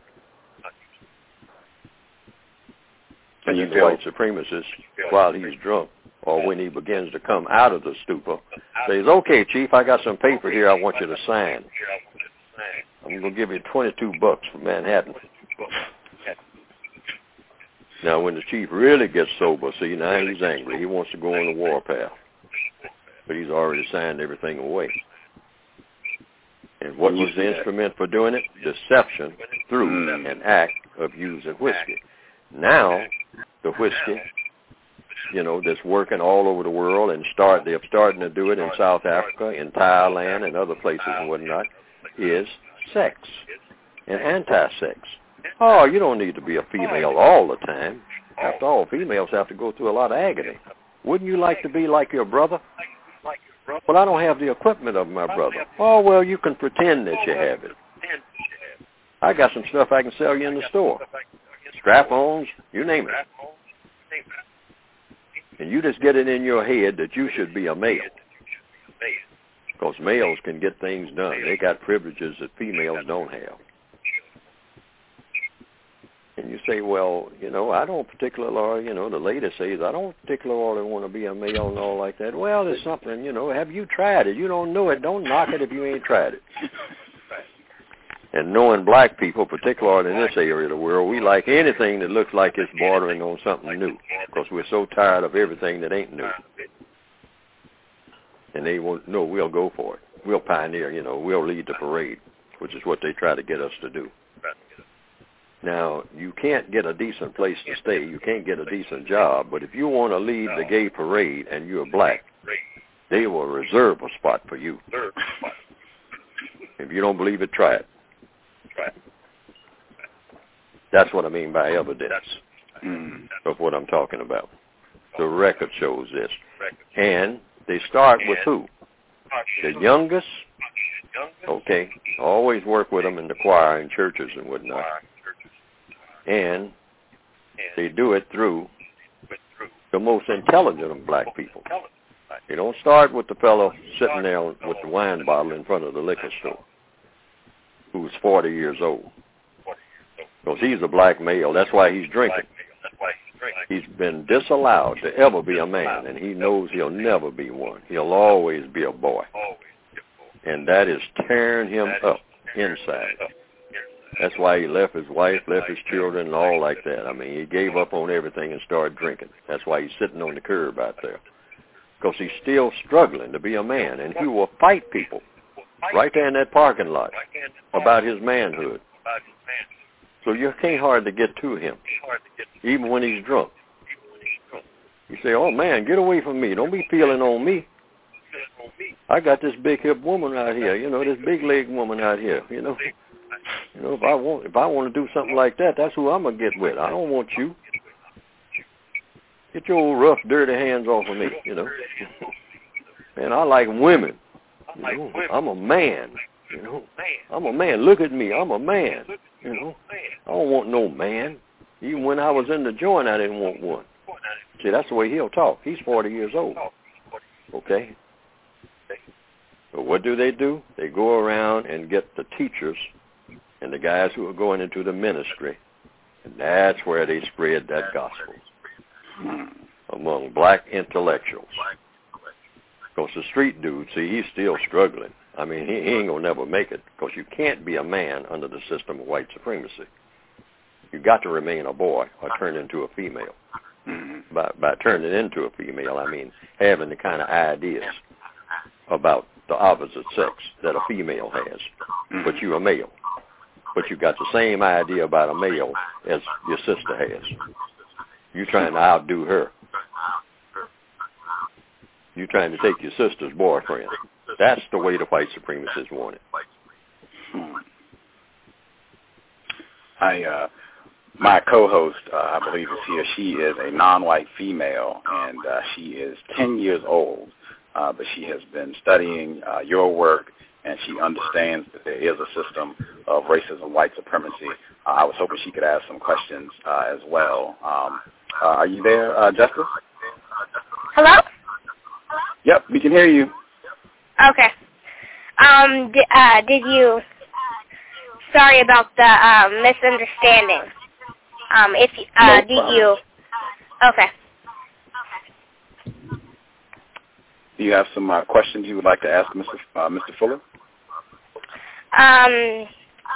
And then the white supremacist, while he's drunk, or when he begins to come out of the stupor, says, okay, Chief, I got some paper here I want you to sign. I'm going to give you twenty-two bucks for Manhattan. Now, when the chief really gets sober, see, now he's angry. He wants to go on the warpath. But he's already signed everything away. And what was the instrument for doing it? Deception through an act of using whiskey. Now, the whiskey, you know, that's working all over the world, and start they're starting to do it in South Africa, in Thailand, and other places and whatnot, is sex and anti-sex. Oh, you don't need to be a female all the time. After all, females have to go through a lot of agony. Wouldn't you like to be like your brother? Well, I don't have the equipment of my brother. Oh, well, you can pretend that you have it. I got some stuff I can sell you in the store. strap-ons, you name it. And you just get it in your head that you should be a male. Because males can get things done. They got privileges that females don't have. And you say, well, you know, I don't particularly, you know, the lady says, I don't particularly want to be a male and all like that. Well, there's something, you know, have you tried it? You don't know it. Don't knock it if you ain't tried it. And knowing black people, particularly in this area of the world, we like anything that looks like it's bordering on something new because we're so tired of everything that ain't new. And they won't, no, we'll go for it. We'll pioneer, you know, we'll lead the parade, which is what they try to get us to do. Now, you can't get a decent place to stay. You can't get a decent job. But if you want to lead the gay parade and you're black, they will reserve a spot for you. If you don't believe it, try it. That's what I mean by evidence mm. of what I'm talking about. The record shows this. And they start with who? The youngest? Okay. Always work with them in the choir and churches and whatnot. And they do it through the most intelligent of black people. They don't start with the fellow sitting there with the wine bottle in front of the liquor store who's forty years old. Because he's a black male. That's why he's drinking. He's been disallowed to ever be a man, and he knows he'll never be one. He'll always be a boy. And that is tearing him up inside. That's why he left his wife, left his children, and all like that. I mean, he gave up on everything and started drinking. That's why he's sitting on the curb out there. Because he's still struggling to be a man, and he will fight people right there in that parking lot about his manhood. So you can't hardly get to him, even when he's drunk. You say, oh, man, get away from me. Don't be feeling on me. I got this big hip woman out here, you know, this big leg woman out here, you know. You know, if I want if I want to do something like that, that's who I'm going to get with. I don't want you. Get your old rough, dirty hands off of me, you know. Man, I like women. You know, I'm a man, you know. I'm a man. Look at me. I'm a man, you know. I don't want no man. Even when I was in the joint, I didn't want one. See, that's the way he'll talk. He's forty years old. Okay? So what do they do? They go around and get the teachers and the guys who are going into the ministry, and that's where they spread that gospel among black intellectuals. Because the street dude, see, he's still struggling. I mean, he, he ain't going to never make it because you can't be a man under the system of white supremacy. You got to remain a boy or turn into a female. By, by turning into a female, I mean having the kind of ideas about the opposite sex that a female has, but you're a male. But you got the same idea about a male as your sister has. You're trying to outdo her. You're trying to take your sister's boyfriend. That's the way the white supremacists want it. I, uh, my co-host, uh, I believe is here. She is a non-white female, and uh, she is ten years old. Uh, but she has been studying uh, your work, and she understands that there is a system of racism, white supremacy. Uh, I was hoping she could ask some questions uh, as well. Um, uh, are you there, uh, Justice? Hello? Yep, we can hear you. Okay. Um, d- uh, did you... Sorry about the uh, misunderstanding. Um, if you, uh, no did you... Okay. Do you have some uh, questions you would like to ask Mister Uh, Mister Fuller? Um,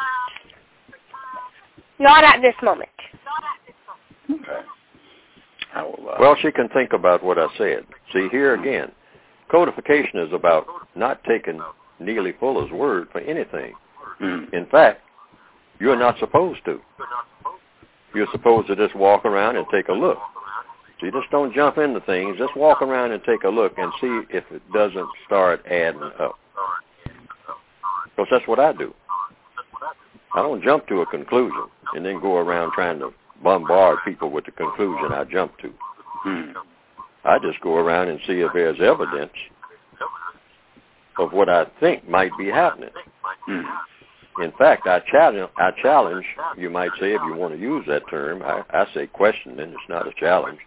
not at this moment. Okay. I will, uh, well, she can think about what I said. See, here again, codification is about not taking Neely Fuller's word for anything. Mm. In fact, you're not supposed to. You're supposed to just walk around and take a look. See, just don't jump into things. Just walk around and take a look and see if it doesn't start adding up. Because that's what I do. I don't jump to a conclusion and then go around trying to bombard people with the conclusion I jump to. Hmm. I just go around and see if there's evidence of what I think might be happening. Hmm. In fact, I challenge, I challenge, you might say, if you want to use that term, I, I say questioning, it's not a challenge.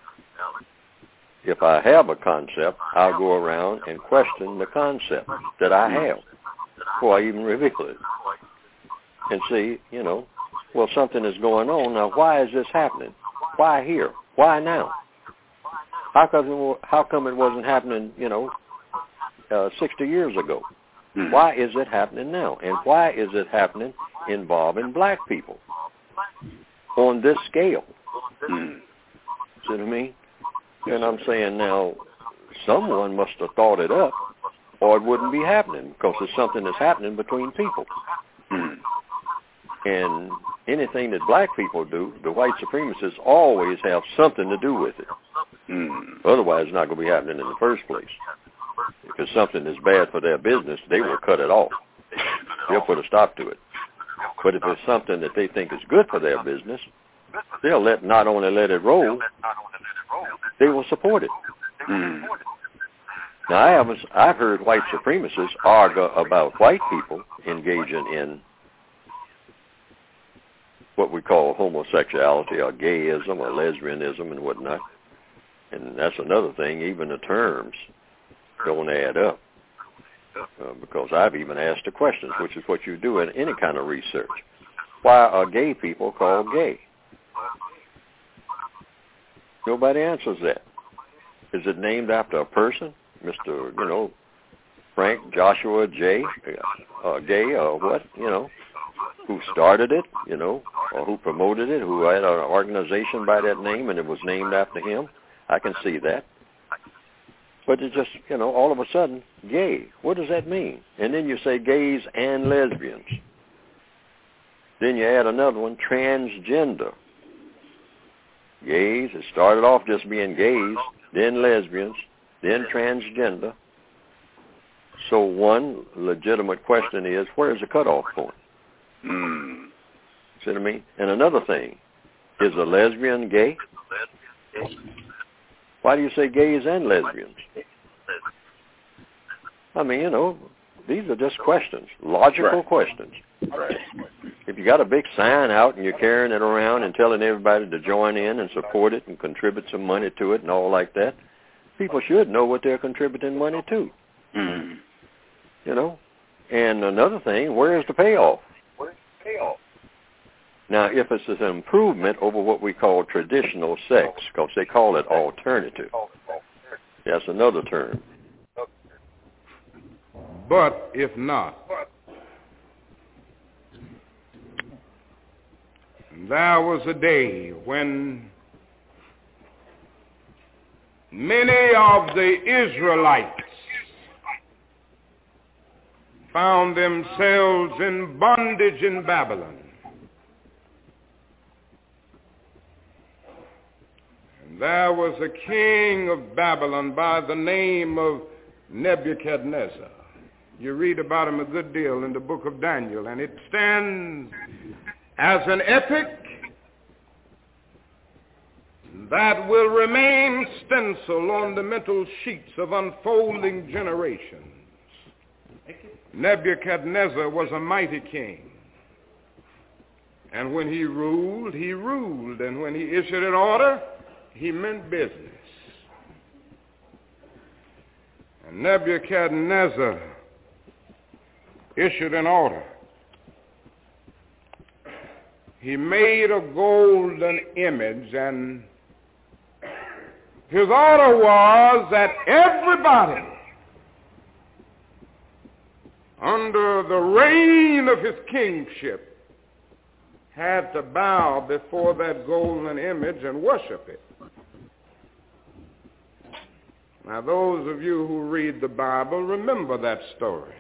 If I have a concept, I'll go around and question the concept that I have before I even reveal it. And see, you know, well, something is going on. Now, why is this happening? Why here? Why now? How come, how come it wasn't happening, you know, uh, sixty years ago? Mm. Why is it happening now? And why is it happening involving black people on this scale? Mm. See what I mean? And I'm saying now, someone must have thought it up, or it wouldn't be happening, because it's something that's happening between people. Mm. And anything that black people do, the white supremacists always have something to do with it. Mm. Otherwise, it's not going to be happening in the first place. If it's something that's bad for their business, they will cut it off. They'll put a stop to it. But if it's something that they think is good for their business, they'll let not only let it roll, they will support it. Mm. Now, I haven't, I've heard white supremacists argue about white people engaging in what we call homosexuality or gayism or lesbianism and whatnot. And that's another thing, even the terms don't add up. Uh, because I've even asked the questions, which is what you do in any kind of research. Why are gay people called gay? Nobody answers that. Is it named after a person? Mister, you know, Frank Joshua J. Uh, gay or what, you know, who started it, you know, or who promoted it, who had an organization by that name and it was named after him? I can see that. But it's just, you know, all of a sudden, gay. What does that mean? And then you say gays and lesbians. Then you add another one, transgender. Gays, it started off just being gays, then lesbians, then transgender. So one legitimate question is, where is the cutoff point? Mm. See what I mean? And another thing, is a lesbian gay? Why do you say gays and lesbians? I mean, you know, these are just questions, logical right. questions. Right. If you got a big sign out and you're carrying it around and telling everybody to join in and support it and contribute some money to it and all like that, people should know what they're contributing money to. Mm. You know? And another thing, where is the payoff? Where's the payoff? Now, if it's an improvement over what we call traditional sex, because they call it alternative, that's another term. But if not, there was a day when many of the Israelites found themselves in bondage in Babylon. There was a king of Babylon by the name of Nebuchadnezzar. You read about him a good deal in the book of Daniel, and it stands as an epic that will remain stenciled on the mental sheets of unfolding generations. Nebuchadnezzar was a mighty king. And when he ruled, he ruled. And when he issued an order, he meant business. And Nebuchadnezzar issued an order. He made a golden image, and his order was that everybody under the reign of his kingship had to bow before that golden image and worship it. Now, those of you who read the Bible remember that story.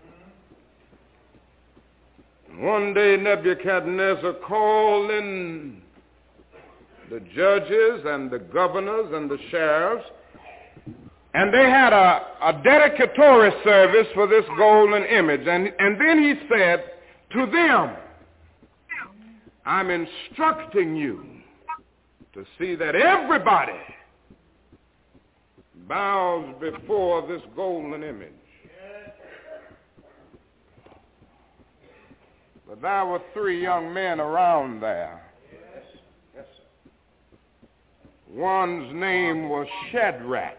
One day Nebuchadnezzar called in the judges and the governors and the sheriffs, and they had a, a dedicatory service for this golden image. And, and then he said to them, I'm instructing you to see that everybody bows before this golden image. But there were three young men around there. One's name was Shadrach.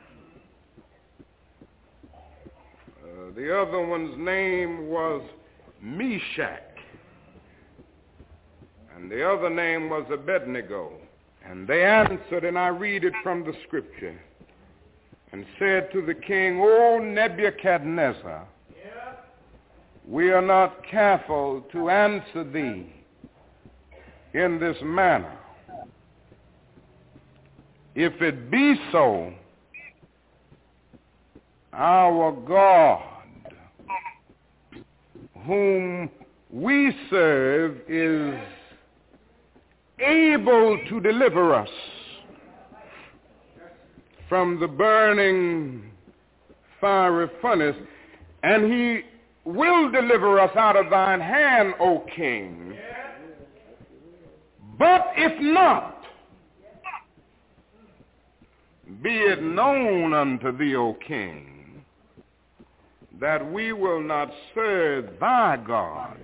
Uh, the other one's name was Meshach. And the other name was Abednego. And they answered, and I read it from the scripture, and said to the king, O Nebuchadnezzar, we are not careful to answer thee in this manner. If it be so, our God, whom we serve, is able to deliver us from the burning fiery furnace, and he will deliver us out of thine hand, O king. But if not, be it known unto thee, O king, that we will not serve thy gods,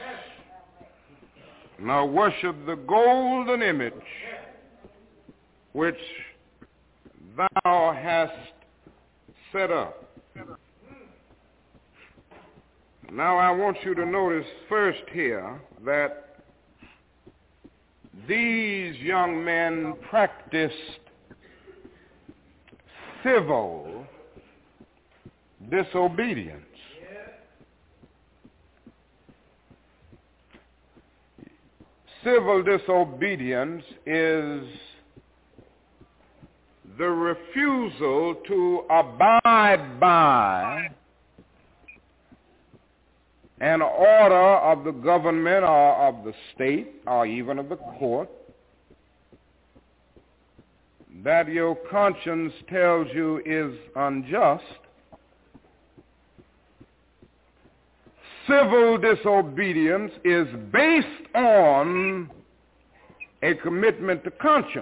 nor worship the golden image which thou hast set up. Now I want you to notice first here that these young men practiced civil disobedience. Civil disobedience is the refusal to abide by an order of the government or of the state or even of the court that your conscience tells you is unjust. Civil disobedience is based on a commitment to conscience.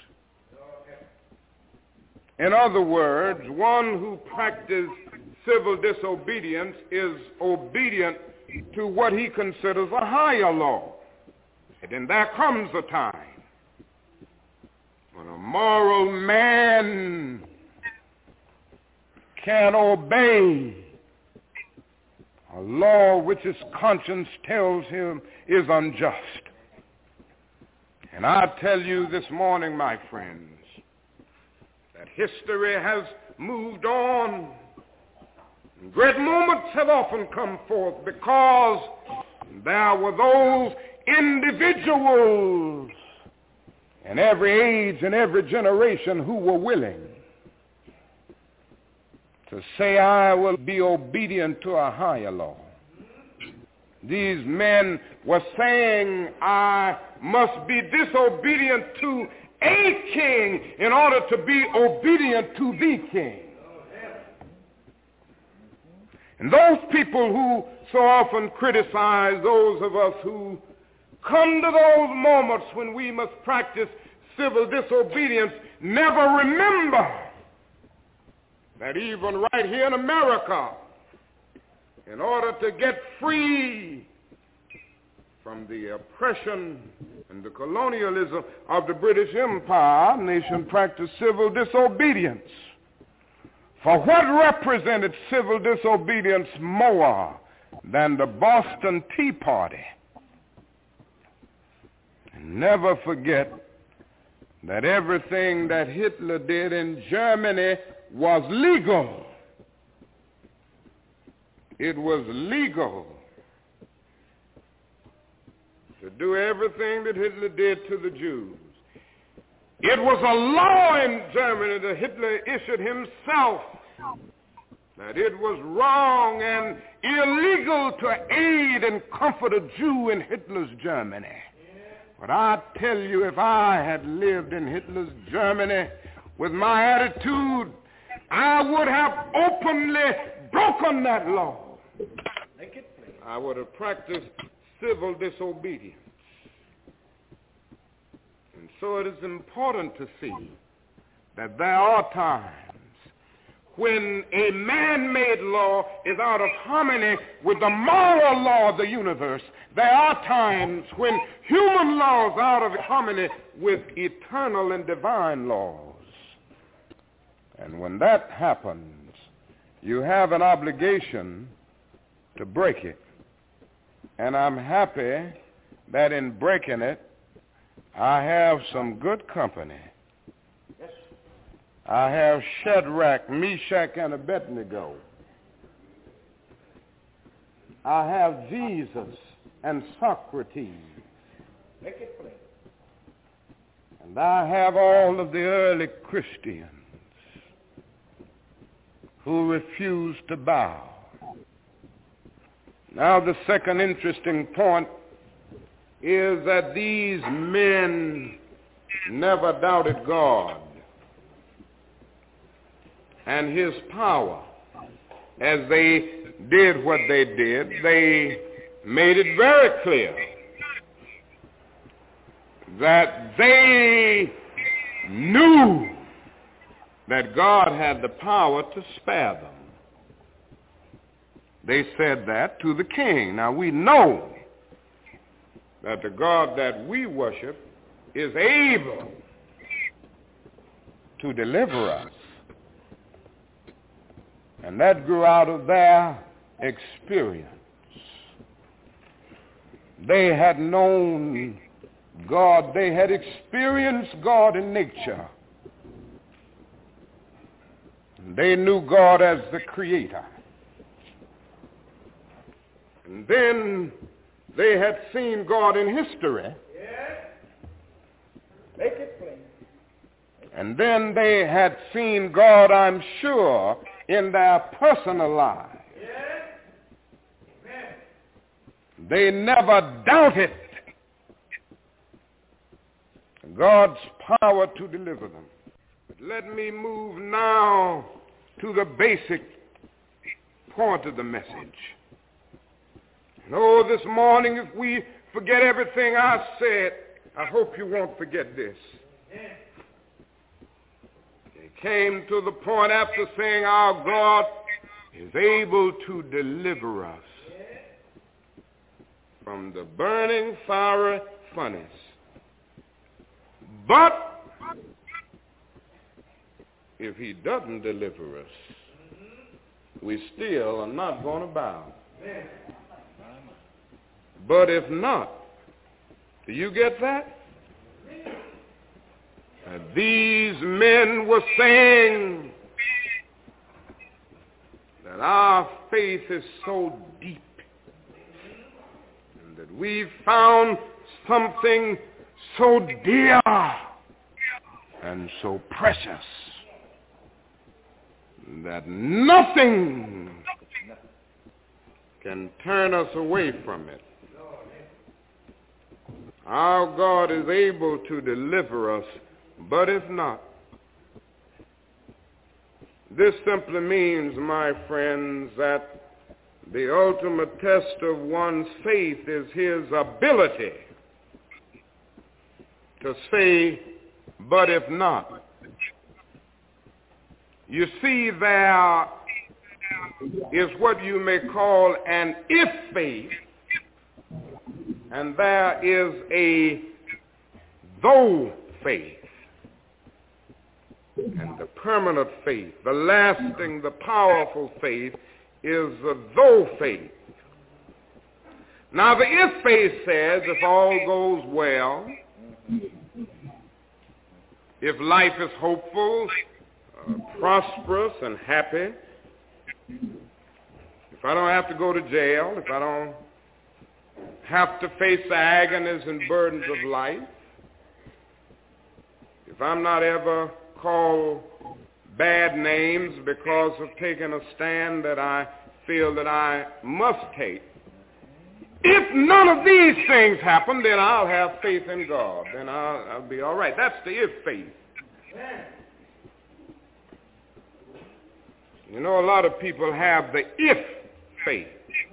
In other words, one who practices civil disobedience is obedient to what he considers a higher law. And then there comes a time when a moral man can obey a law which his conscience tells him is unjust. And I tell you this morning, my friends, that history has moved on. Great moments have often come forth because there were those individuals in every age and every generation who were willing to say, I will be obedient to a higher law. These men were saying, I must be disobedient to a king in order to be obedient to the king. And those people who so often criticize those of us who come to those moments when we must practice civil disobedience never remember that even right here in America, in order to get free from the oppression and the colonialism of the British Empire, our nation practiced civil disobedience. For what represented civil disobedience more than the Boston Tea Party? And never forget that everything that Hitler did in Germany was legal. It was legal to do everything that Hitler did to the Jews. It was a law in Germany that Hitler issued himself that it was wrong and illegal to aid and comfort a Jew in Hitler's Germany. But I tell you, if I had lived in Hitler's Germany with my attitude, I would have openly broken that law. I would have practiced civil disobedience. And so it is important to see that there are times when a man-made law is out of harmony with the moral law of the universe. There are times when human laws are out of harmony with eternal and divine laws. And when that happens, you have an obligation to break it. And I'm happy that in breaking it, I have some good company. I have Shadrach, Meshach, and Abednego. I have Jesus and Socrates. Make it plain. And I have all of the early Christians who refused to bow. Now, the second interesting point is that these men never doubted God and his power. As they did what they did, they made it very clear that they knew that God had the power to spare them. They said that to the king. Now, we know that the God that we worship is able to deliver us. And that grew out of their experience. They had known God. They had experienced God in nature. They knew God as the creator. And then they had seen God in history. Make it plain. And then they had seen God, I'm sure, in their personal lives. They never doubted God's power to deliver them. But let me move now to the basic point of the message. And oh, this morning, if we forget everything I said, I hope you won't forget this. It came to the point after saying our God is able to deliver us from the burning fiery furnace. But if he doesn't deliver us, we still are not going to bow. But if not, do you get that? Uh, these men were saying that our faith is so deep and that we've found something so dear and so precious that nothing can turn us away from it. Our God is able to deliver us, but if not, this simply means, my friends, that the ultimate test of one's faith is his ability to say, but if not. You see, there is what you may call an if faith, and there is a though faith. And the permanent faith, the lasting, the powerful faith is the though faith. Now the if faith says if all goes well, if life is hopeful, uh, prosperous and happy, if I don't have to go to jail, if I don't have to face the agonies and burdens of life, if I'm not ever called bad names because of taking a stand that I feel that I must take, if none of these things happen, then I'll have faith in God. Then I'll, I'll be all right. That's the if faith. You know, a lot of people have the if faith.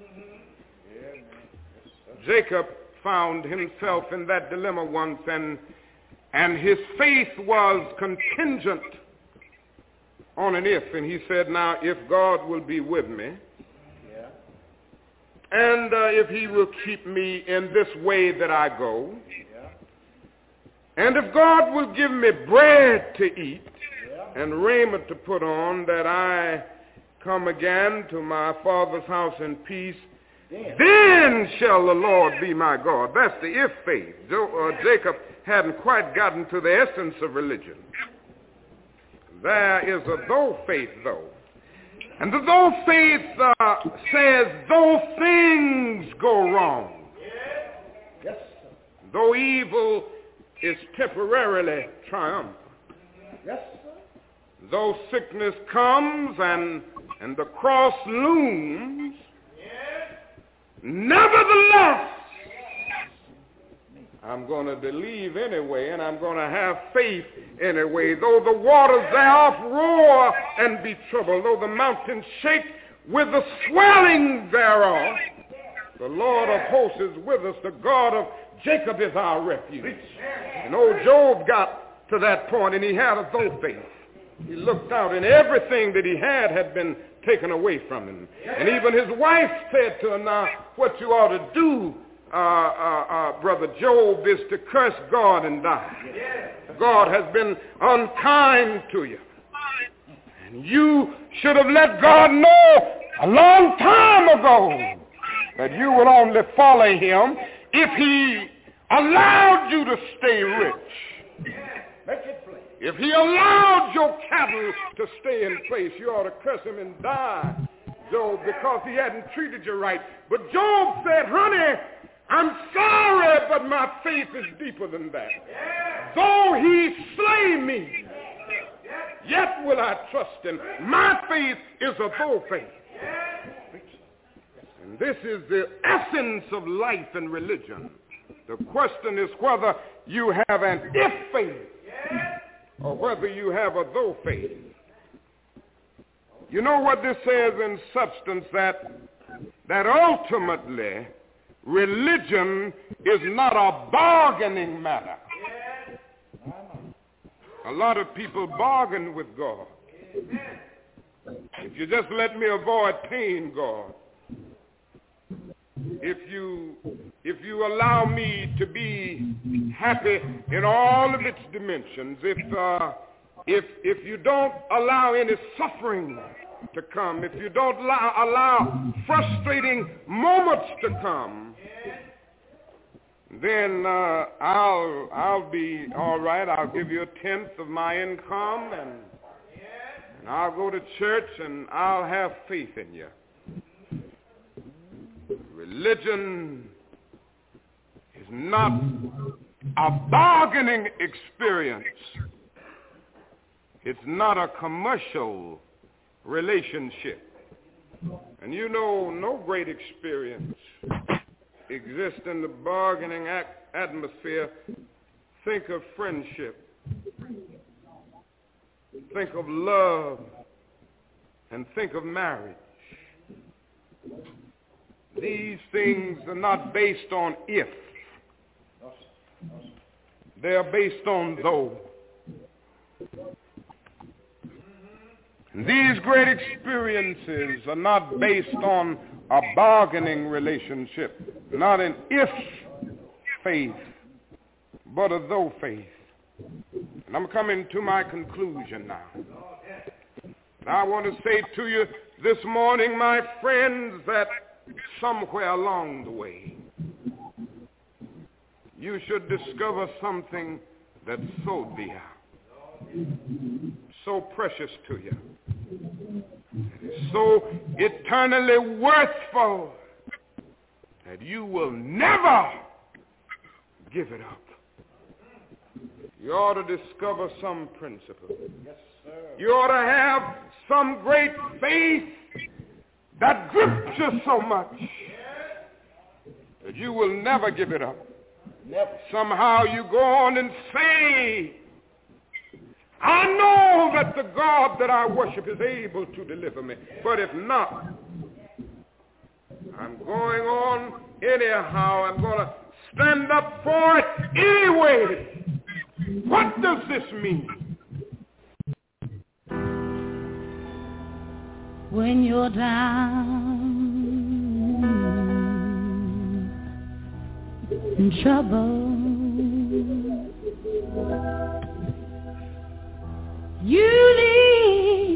Jacob found himself in that dilemma once, and, and his faith was contingent on an if, and he said, now, if God will be with me, yeah. and uh, if he will keep me in this way that I go, yeah. and if God will give me bread to eat yeah. and raiment to put on, that I come again to my Father's house in peace, then, then shall the Lord be my God. That's the if faith. Jo- uh, Jacob hadn't quite gotten to the essence of religion. There is a though faith, though. And the though faith uh, says, though things go wrong, yes. though evil is temporarily triumphant, yes. though sickness comes and, and the cross looms, yes. nevertheless, I'm going to believe anyway, and I'm going to have faith anyway. Though the waters thereof roar and be troubled, though the mountains shake with the swelling thereof, the Lord of hosts is with us. The God of Jacob is our refuge. And old Job got to that point, and he had a though faith. He looked out, and everything that he had had been taken away from him. And even his wife said to him, now, what you ought to do, Uh, uh, uh, Brother Job, is to curse God and die. God has been unkind to you. And you should have let God know a long time ago that you would only follow him if he allowed you to stay rich. If he allowed your cattle to stay in place, you ought to curse him and die, Job, because he hadn't treated you right. But Job said, honey, I'm sorry, but my faith is deeper than that. Yeah. Though he slay me, yeah. yet will I trust him. My faith is a though faith. Yeah. And this is the essence of life and religion. The question is whether you have an if faith yeah. or whether you have a though faith. You know what this says in substance, that that ultimately religion is not a bargaining matter. A lot of people bargain with God. If you just let me avoid pain, God. If you if you allow me to be happy in all of its dimensions, if uh, if if you don't allow any suffering to come, if you don't allow, allow frustrating moments to come, then uh, I'll I'll be all right. I'll give you a tenth of my income, and, and I'll go to church, and I'll have faith in you. Religion is not a bargaining experience. It's not a commercial relationship. And you know, no great experience exists in the bargaining atmosphere. Think of friendship. Think of love. And think of marriage. These things are not based on if. They are based on though. These great experiences are not based on a bargaining relationship, not an if faith, but a though faith. And I'm coming to my conclusion now. And I want to say to you this morning, my friends, that somewhere along the way, you should discover something that's so dear, so precious to you, so eternally worthful that you will never give it up. You ought to discover some principle. Yes, sir. You ought to have some great faith that grips you so much that you will never give it up. Never. Somehow you go on and say, I know that the God that I worship is able to deliver me. But if not, I'm going on anyhow. I'm going to stand up for it anyway. What does this mean? when you're down in trouble. You need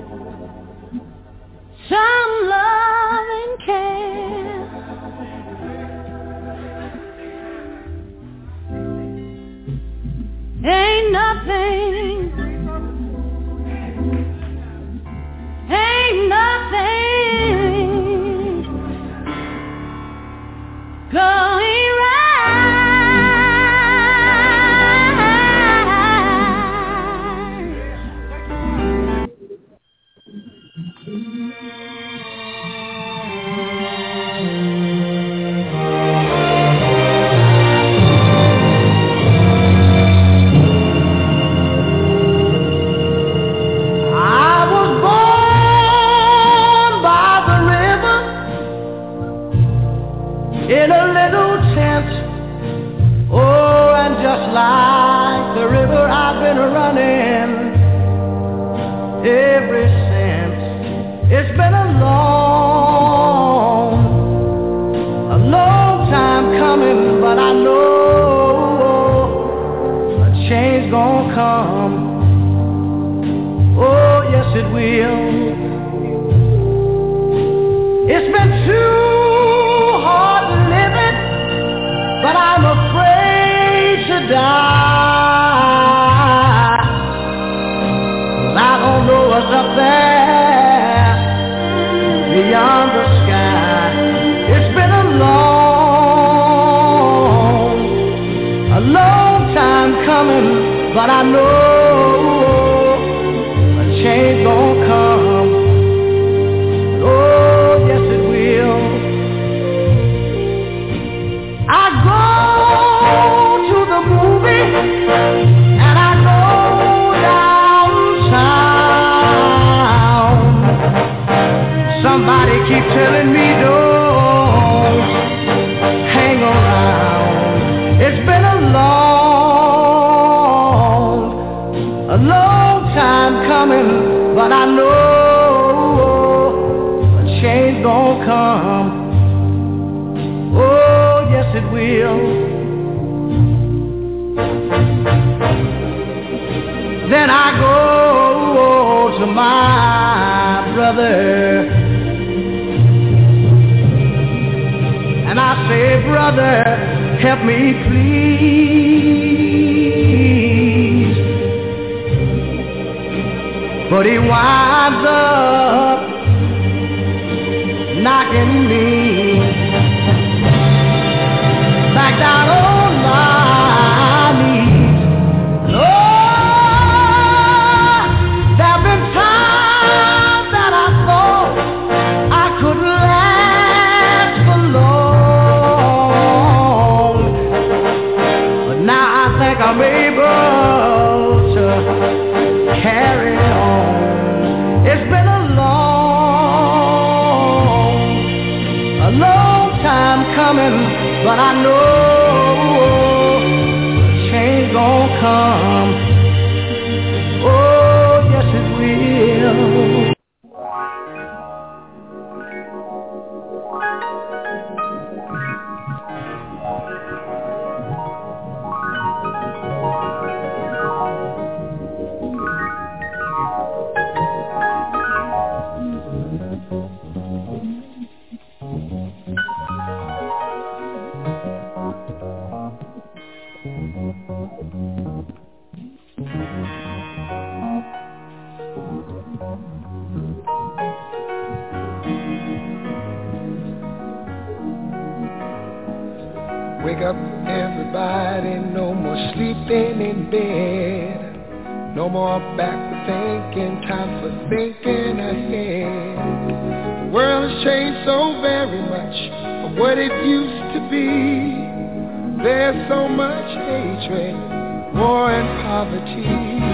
some love and care. Ain't nothing, ain't nothing going in a little tent. Oh, and just like the river I've been running ever since. It's been a long, a long time coming, but I know a change gonna come. Oh, yes it will. It's been too but I'm afraid to die, 'cause I don't know what's up there beyond the sky. It's been a long, a long time coming, but I know a change gonna come. Oh, yes it will. I go to the movie and I go downtown. Somebody keep telling me don't hang around. It's been a long, a long time coming, but I know a change gonna come. Oh, yes it will. Then I go to my brother and I say, brother, help me please. But he winds up knocking me back down on my knees. Oh, there've been times that I thought I couldn't last for long, but now I think I'm able to carry on. It's been a long, a long time coming, but I know a change gon' come. Oh, yes it will. Wake up, everybody, no more sleeping in bed. No more back thinking, time for thinking ahead. The world has changed so very much from what it used to be. There's so much hatred, war and poverty.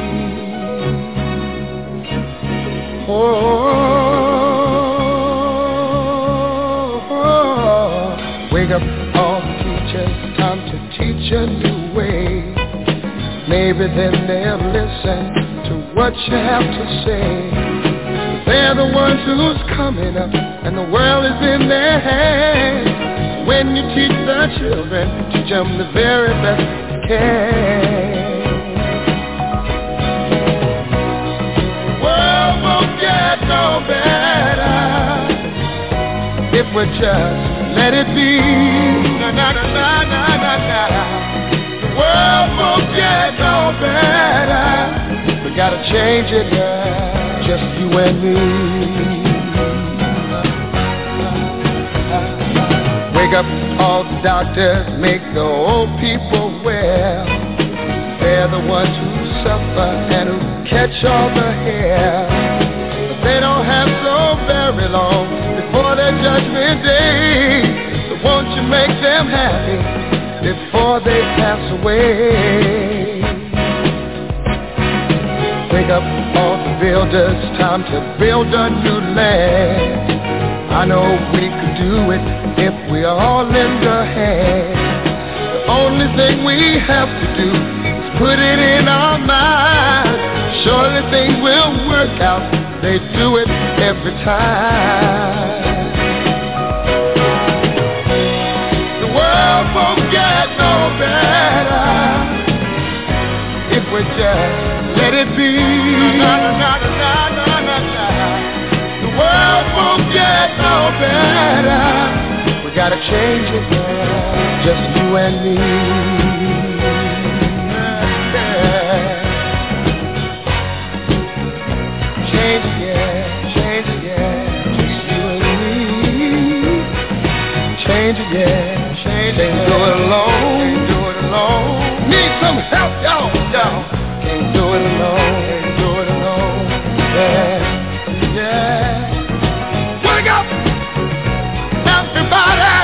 Oh, oh, wake up all the teachers, time to teach a new way. Maybe then they'll listen to what you have to say. They're the ones who's coming up, and the world is in their hands. When you teach the children, teach them the very best you can. The world won't get no better if we just let it be. Na na na na na na na. The world won't get no better. We gotta change it, girl, just you and me. Wake up all the doctors, make the old people well. They're the ones who suffer and who catch all the hair. But they don't have so very long before their judgment day. So won't you make them happy before they pass away? Wake up all the builders, time to build a new land. I know we could do it if we all lend a hand. The only thing we have to do is put it in our minds. Surely things will work out, they do it every time. The world won't get no better if we just let it be. Na, na, na, na, na, na, na. The world won't get no better. We gotta change it, girl, just you and me. Yeah. Change it, yeah, change it, yeah, just you and me. Change it, yeah, change it. Can't do it alone, can't do it alone. Need some help, y'all, y'all. Can't do it alone, can't do it alone. Yeah, yeah. Wake up, everybody.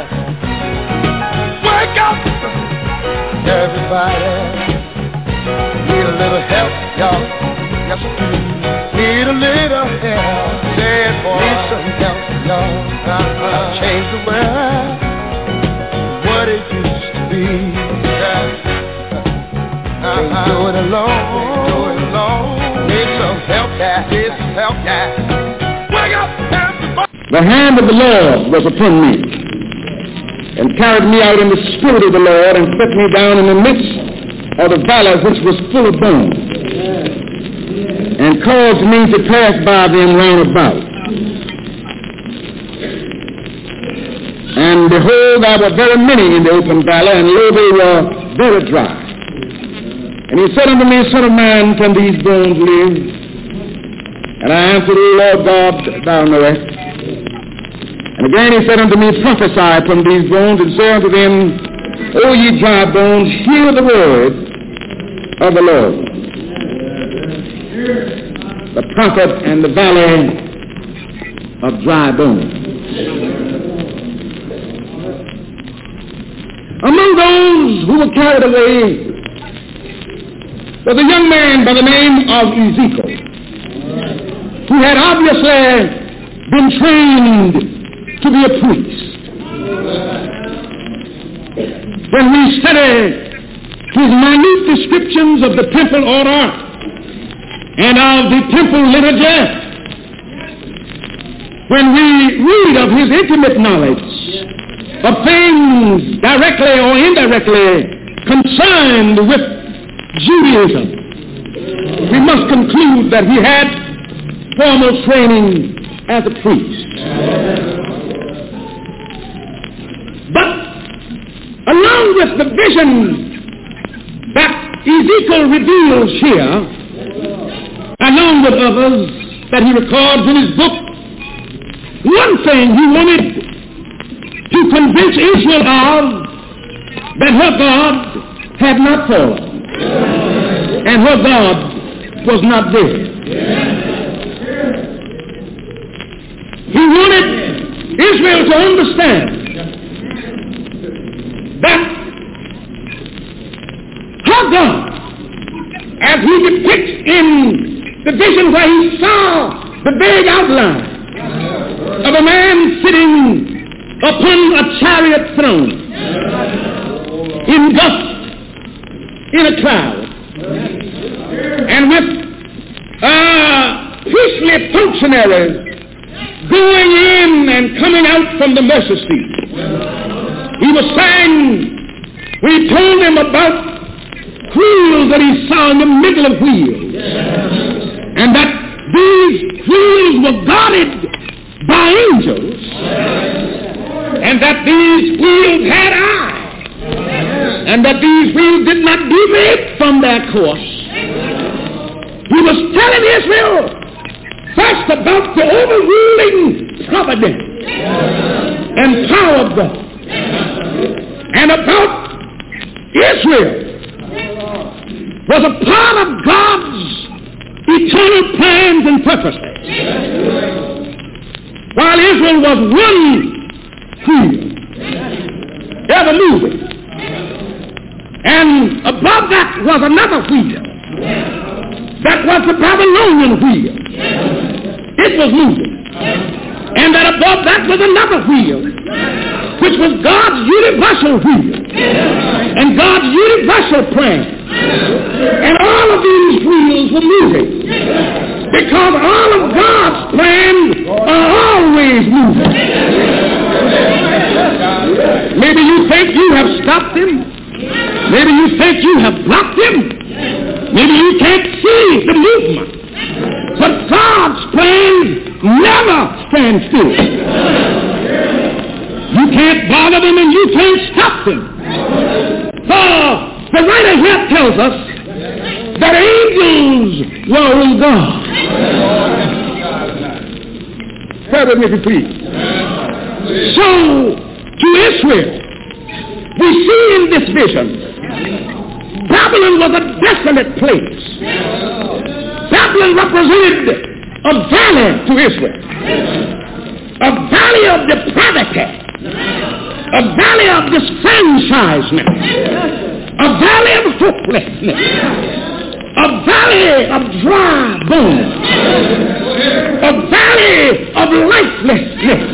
Wake up, everybody. Need a little help, y'all. Yes, need a little help. Say it, boy. Need some help, y'all. Uh-huh. Change the world, what it used to be. Yeah. Uh-huh. Can't do it alone. Can't do it alone. Need some help, yeah. Need some help, yeah. Wake up, everybody. The hand of the Lord was upon me, and carried me out in the spirit of the Lord, and set me down in the midst of the valley which was full of bones, and caused me to pass by them round about. And behold, there were very many in the open valley, and lo, they were very dry. And he said unto me, Son of man, can these bones live? And I answered, O Lord God, thou knowest. And again he said unto me, prophesy upon these bones, and say unto them, O ye dry bones, hear the word of the Lord. The prophet and the valley of dry bones. Among those who were carried away was a young man by the name of Ezekiel, who had obviously been trained to be a priest. When we study his minute descriptions of the temple order and of the temple liturgy, when we read of his intimate knowledge of things directly or indirectly concerned with Judaism, we must conclude that he had formal training as a priest. But along with the vision that Ezekiel reveals here, along with others that he records in his book, one thing he wanted to convince Israel of, that her God had not fallen, and her God was not dead. He wanted Israel to understand that her God, as he depicts in the vision where he saw the vague outline of a man sitting upon a chariot throne, engulfed in a cloud, and with uh, his priestly functionaries going in and coming out from the mercy seat. He was saying, we told him about wheels that he saw in the middle of wheels, and that these wheels were guarded by angels, and that these wheels had eyes, and that these wheels did not deviate from their course. He was telling Israel first about the overruling providence and power of God, and about Israel was a part of God's eternal plans and purposes. While Israel was one wheel, ever moving, and above that was another wheel. That was the Babylonian wheel. It was moving. And that above that was another wheel, which was God's universal wheel and God's universal plan. And all of these wheels were moving because all of God's plans are always moving. Maybe you think you have stopped him. Maybe you think you have blocked him. Maybe you can't see the movement. But God's plan never stands still. You can't bother them and you can't stop them. For the writer here tells us that angels were with God. Bear with me, please. So, to Israel, we see in this vision, Babylon was a desolate place. Babylon represented a valley to Israel, a valley of depravity, a valley of disfranchisement, a valley of hopelessness, a valley of dry bones, a valley of lifelessness.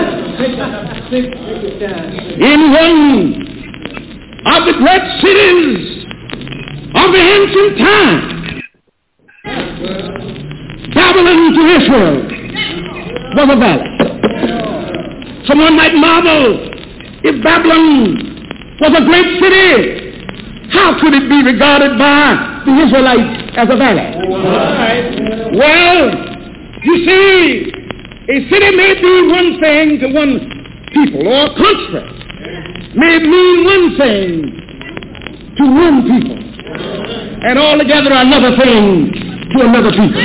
In one of the great cities of the ancient time, Babylon to Israel was a valley. Someone might marvel, if Babylon was a great city, how could it be regarded by the Israelites as a valley? Well, you see, a city may be one thing to one people, or a country may mean one thing to one people, and altogether another thing to another people.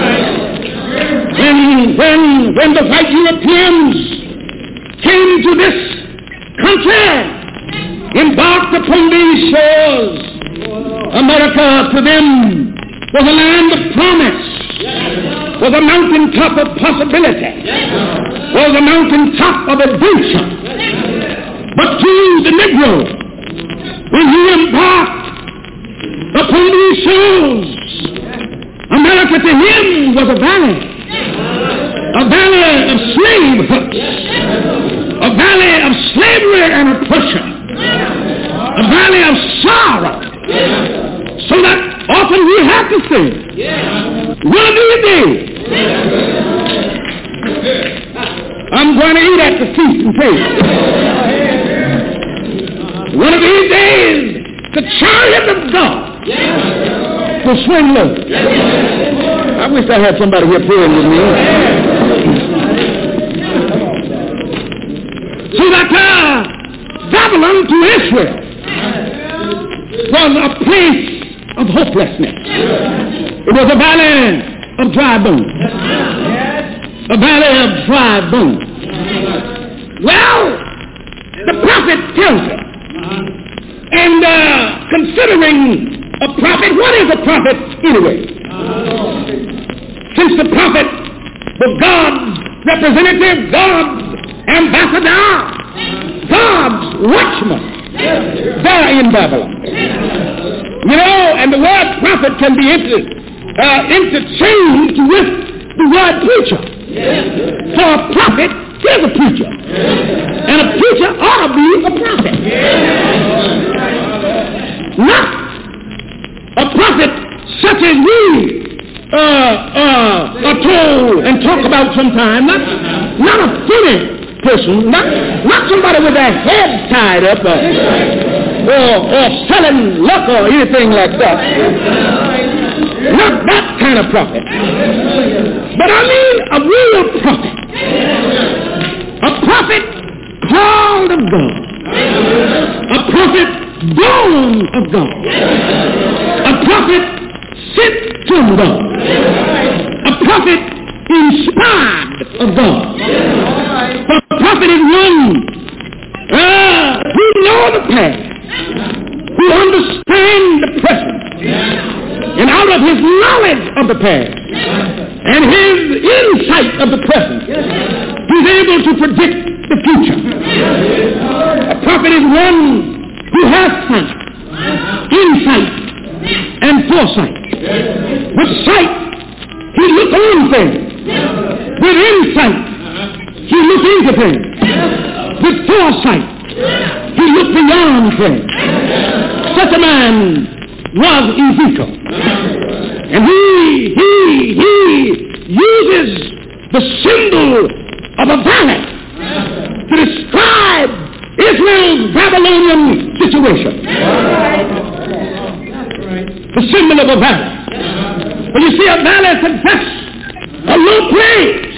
When, when, when the white Europeans came to this country, embarked upon these shores, America to them was a land of promise, was a mountaintop of possibility, was a mountaintop of adventure. But to the Negro, when he embarked upon these shores, America to him was a valley, a valley of slave huts, a valley of slavery and oppression, a valley of sorrow, so that often we have to say, one of these days, I'm going to eat at the feast and taste. One of these days, the chariot of God will swing low. I wish I had somebody here praying with me. So that uh, Babylon to Israel was a place of hopelessness. It was a valley of dry bones. A valley of dry bones. Well, the prophet tells it. And uh, considering a prophet, what is a prophet anyway? Since the prophet was God's representative, God's ambassador, God's watchman, there in Babylon. You know, and the word prophet can be inter, uh, interchanged with the word preacher. For a prophet is a preacher. And a preacher ought to be a prophet. Not a prophet such as we uh, uh, are told and talk about sometimes, not, not a funny person, not, not somebody with their head tied up or, or, or selling luck or anything like that. Not that kind of prophet. But I mean a real prophet. A prophet called of God. A prophet born of God. A prophet sent from God. A prophet inspired of God. For a prophet is one uh, who knows the past, who understands the present, and out of his knowledge of the past and his insight of the present, he's able to predict the future. A prophet is one who has sight, insight, and foresight. With sight, he looks on things. With insight, he looks into things. With foresight, he looks beyond things. Such a man was Ezekiel. And he, he, he uses the symbol of a valley to describe Israel's Babylonian situation. The symbol of a valley. When you see a valley, suggests a low place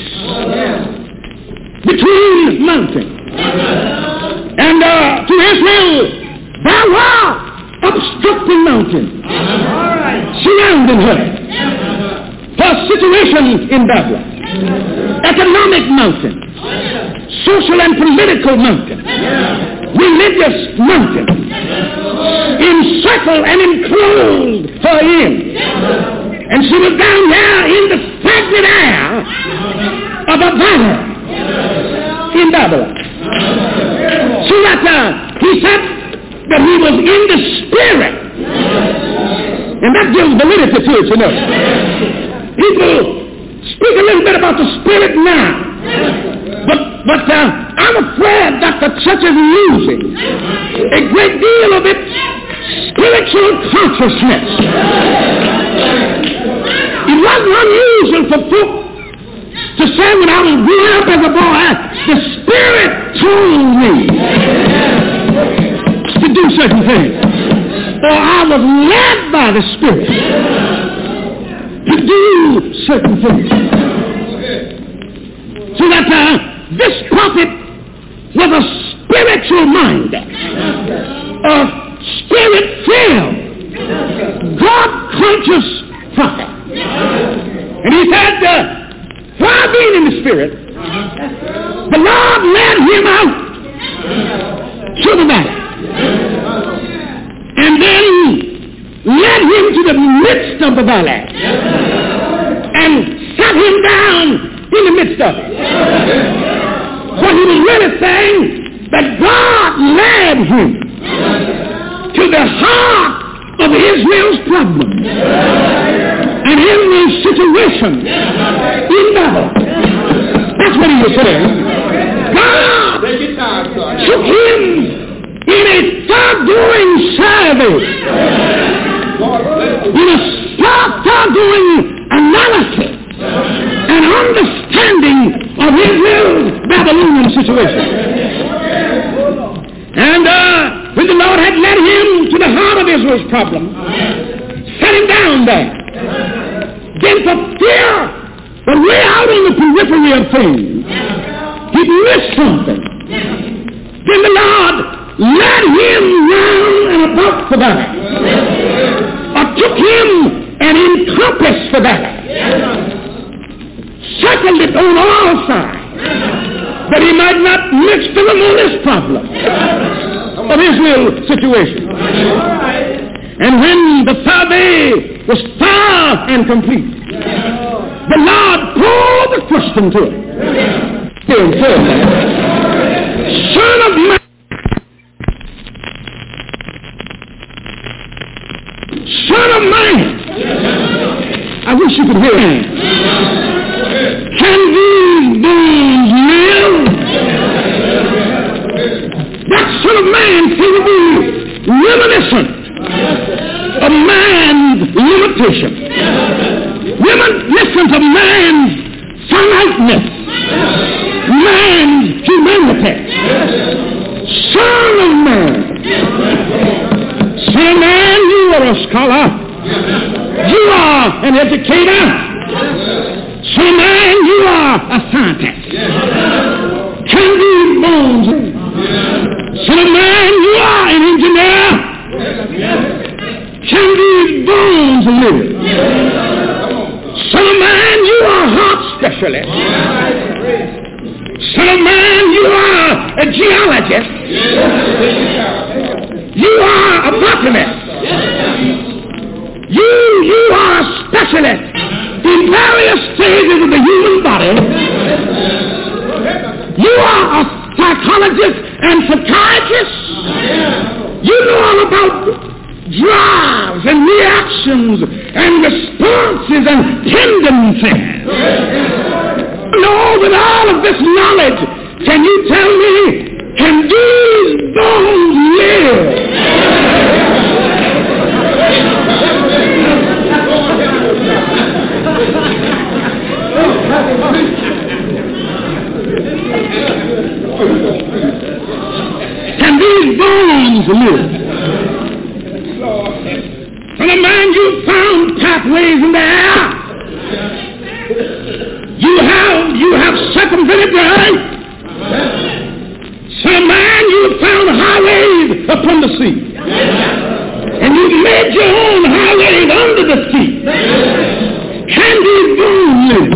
between mountains. And uh, to Israel, there were obstructing mountains surrounding her. Her situation in Babylon. Economic mountain. Social and political mountain. Religious mountain. Encircled and enclosed her in. And she was down there in the stagnant air of a valley in Babylon. So that uh, he said that he was in the spirit. And that gives validity to it, you know. People speak a little bit about the spirit now. But, but uh, I'm afraid that the church is losing a great deal of its spiritual consciousness. It wasn't unusual for folk to say when I was growing up as a boy, the Spirit told me to do certain things. Or I was led by the Spirit to do certain things. So that uh, this prophet was a spiritual mind, a spirit-filled, God-conscious prophet. And he said, uh, while being in the Spirit, the Lord led him out to the valley. And then led him to the midst of the valley. And sat him down in the midst of it. What he was really saying, that God led him to the heart of Israel's problem and Israel's situation in Babylon. That's what he was saying. God took him in a stark-doing service, in a stark-doing analysis and understanding of Israel's Babylonian situation. And uh, when the Lord had led him to the heart of Israel's problem, set him down there, then for fear, but way out on the periphery of things, he'd missed something. Then the Lord led him round and about the valley, or took him and encompassed the valley, circled it on all sides, that he might not miss the remotest problem of Israel's situation. And when the survey was far and complete, the Lord poured the question to him. Son of man, Son of man, I wish you could hear me. Can these bones live? That Son of Man seemed to be reminiscent of man's limitation. Women, listen. essence of man's finiteness, man's humanity. Son of man. Son of man, you are a scholar. You are an educator. Son of man, you are a scientist. Can these bones? Son of man, you are an engineer. Can these bones live? Son of man, you are a heart specialist. Son of man, you are a geologist. You are a botanist. You, you are a specialist in various stages of the human body. You are a psychologist and psychiatrist. You know all about drives and reactions and responses and tendencies. No, with all of this knowledge, can you tell me, can these bones live? Can these bones live? Son of man, you found pathways in the air. You have, you have circumvented the earth. Son of man, you found highways upon the sea. And you made your own highways under the sea. Can these bones live?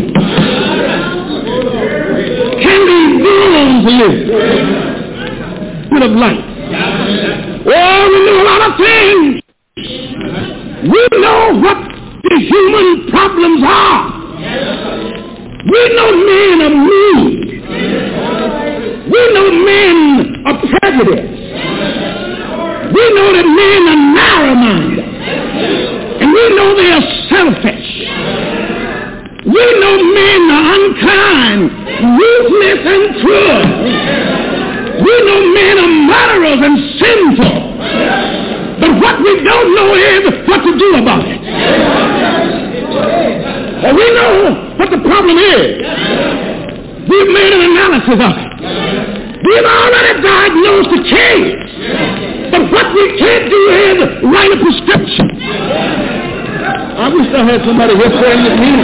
Can these bones live? Good of life. Oh, we know a lot of things. We know what the human problems are. We know men are mean. We know men are prejudiced. We know that men are narrow-minded. And we know they are selfish. We know men are unkind, ruthless, and cruel. We know men are murderers and sinful. But what we don't know is what to do about it. Well, we know what the problem is. We've made an analysis of it. We've already diagnosed the case. But what we can't do is write a prescription. I wish I had somebody here praying with me.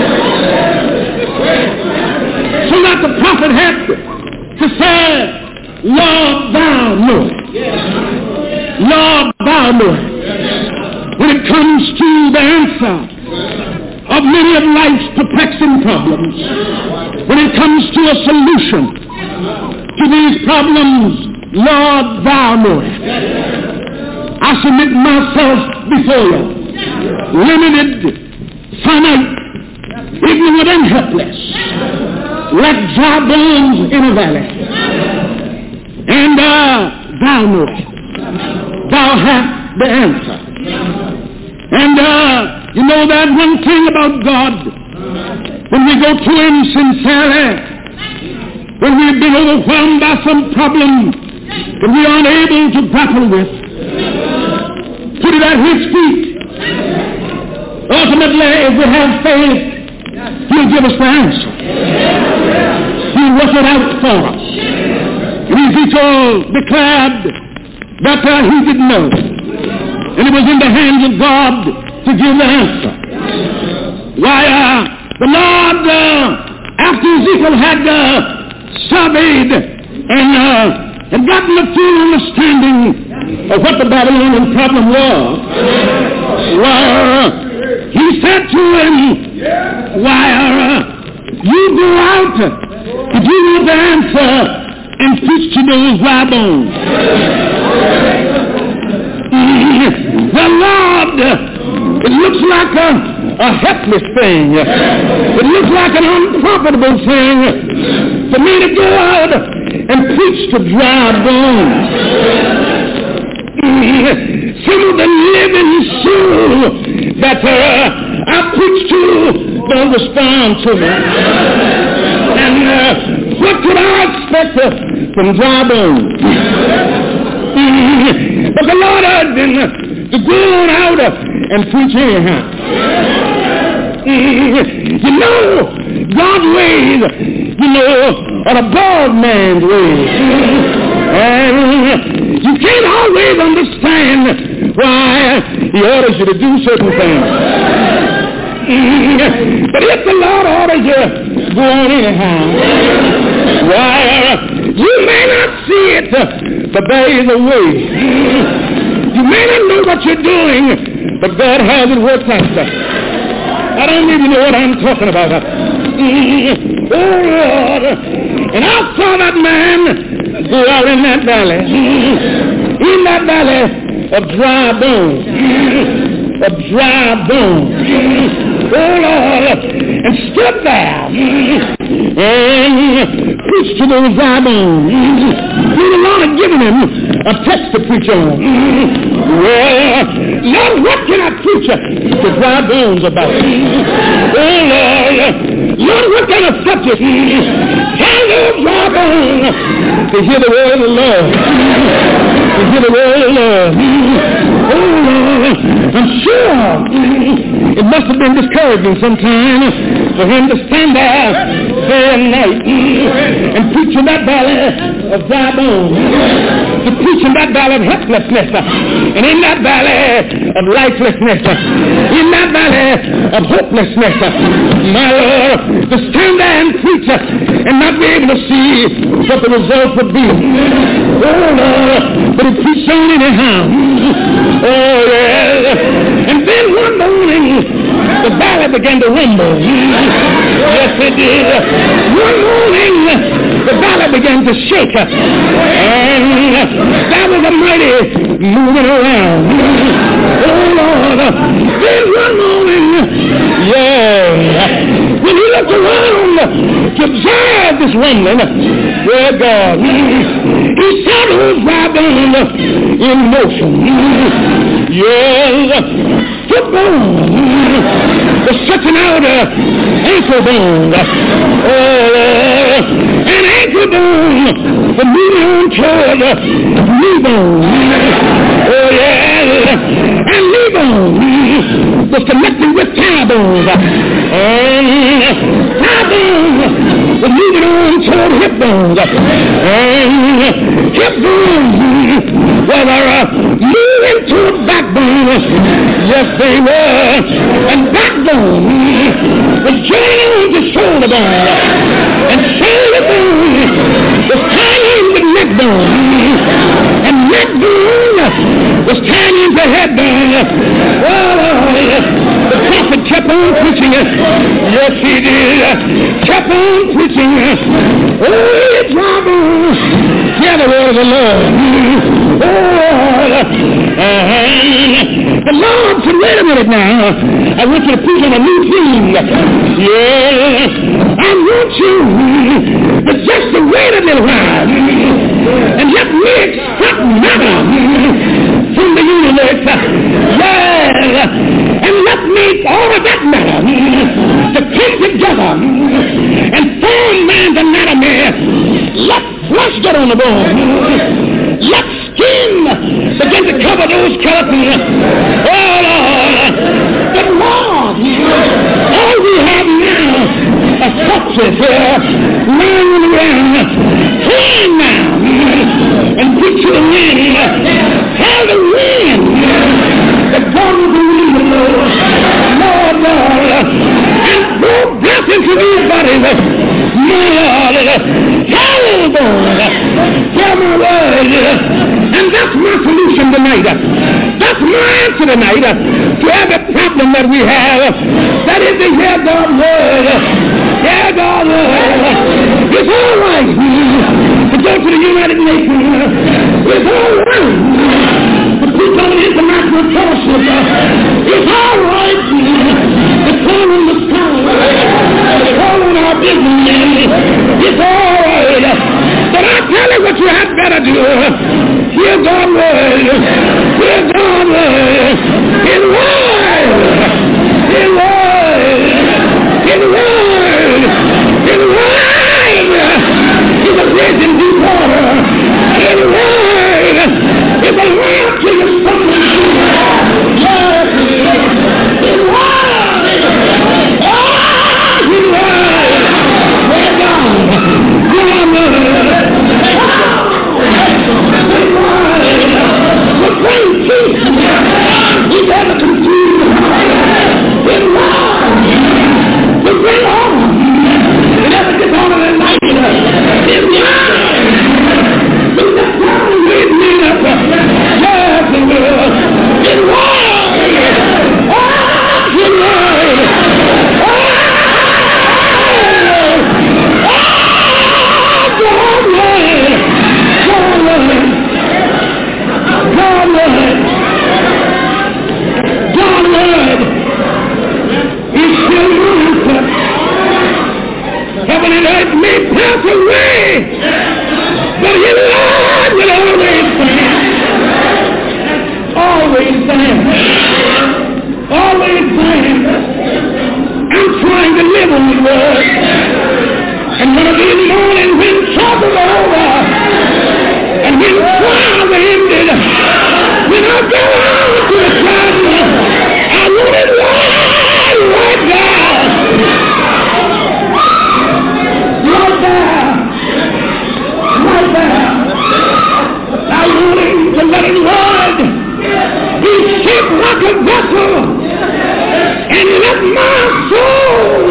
So that the prophet had to say, Lord, thou knowest. Lord, thou knowest. When it comes to the answer of many of life's perplexing problems, when it comes to a solution to these problems, Lord, thou knowest. I submit myself before you, limited, finite, ignorant, and helpless, like dry bones in a valley. And uh, thou knowest. Thou hast the answer. And uh, you know that one thing about God, when we go to him sincerely, when we've been overwhelmed by some problem that we aren't able to grapple with, put it at his feet. Ultimately, if we have faith, he'll give us the answer. He'll work it out for us. And Ezekiel declared that uh, he didn't know. And it was in the hands of God to give the answer. Why, uh, the Lord, uh, after Ezekiel had uh, surveyed and, uh, and gotten a full understanding of what the Babylonian problem was, well, he said to him, why, uh, you go out to give me the answer and preach to those dry bones. The Lord, it looks like a, a helpless thing. It looks like an unprofitable thing for me to go out and preach to dry bones. Some of the living soul that uh, I preach to don't respond to me. And uh, what could I expect uh, from dry bones? But the Lord had been uh, to go on out uh, and preach anyhow. You know, God's ways, you know, are above man's ways. And you can't always understand why he orders you to do certain things. But if the Lord orders you, go on anyhow. Why, you may not see it, but there is a way. You may not know what you're doing, but God has it worked out. I don't even know what I'm talking about. Oh, Lord. And I saw that man go out in that valley. In that valley of dry bones. Of dry bones. Oh, Lord. And stood there. And preached to those dry bones. The Lord had given him a text to preach on. Well, Lord, what can I preach to dry bones about? Oh, Lord, Lord, what kind of subject? Tell those dry bones to hear the word of the Lord. To hear the word of the Lord. Oh, Lord, I'm sure it must have been discouraging sometimes for him to stand there day and night and preach in that valley of dry bones. To preach in that valley of helplessness. And in that valley of lifelessness. In that valley of hopelessness. My Lord, to stand there and preach and not be able to see what the result would be. Oh, Lord, but he preached on anyhow. Oh, yeah. And then one morning, the valley began to rumble. Yes, it did. One morning, the valley began to shake. And that was a mighty moving around. Oh, Lord. Then one morning, yeah, when he looked around to observe this rumbling, yeah, God, he saw those dry bones in motion. Yes, foot bones was stretching out ankle bones. Oh, and ankle bones were moving on toward knee bones. Oh, yeah, and knee bones was connected with thigh bones. And thigh bones was moving on toward hip bones. And hip bones were uh, moving toward backbone. Yes, they were. And backbone was joining on to shoulder bone. And shoulder bone was tying with neck bone. And neck bone was tying into head bone. Oh, the prophet kept on preaching it. Yes, he did. Kept on preaching it. Oh, it's my bone. Hear the word of the Lord. Oh, uh-huh. The Lord said, wait a minute now. I want you to preach on a new thing. Yeah. I want you to just to wait a little while and let me extract matter from the universe. Yeah. And let me all of that matter to come together and form man's anatomy. Let flesh get on the bone. Let skin begin to cover those skeletons. Oh, Lord. But Lord, all we have now are corpses here lying around. Turn now and preach to the wind. Tell the wind that God will believe the Lord. Lord, Lord. And blow breath into these bodies. My Lord. Tell the Lord. Tell my word. And that's my solution tonight. That's my answer tonight to every problem that we have. That is to hear God's word. Hear God's word. It's all right to go to the United Nations. It's all right to put on an international fellowship. It's all right to call on the sky. To call on our businessmen. It's all right. But I tell you what you had better do. Hear God's word. Hear God's word. His word. His word. His word. His word. He's a bridge in deep water. His word is a lamp to your soul. Yes. His word and earth may pass away, but his word will always stand. Always stand. Always stand. I'm trying to live on the word. And one of these mornings when trouble is over, and when trials are ended, when I go out to the sun, I want it right, right now. Right there. Right there. I want him to let his word be shaped like a vessel and let my soul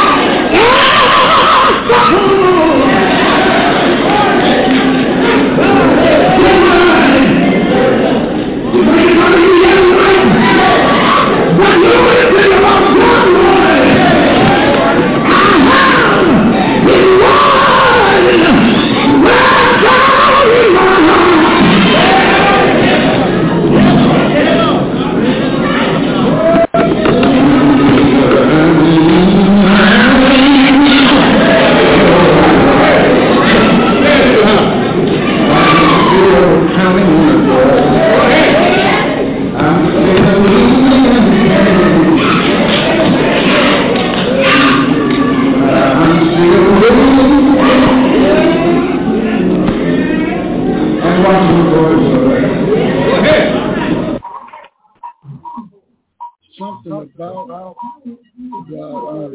something about God.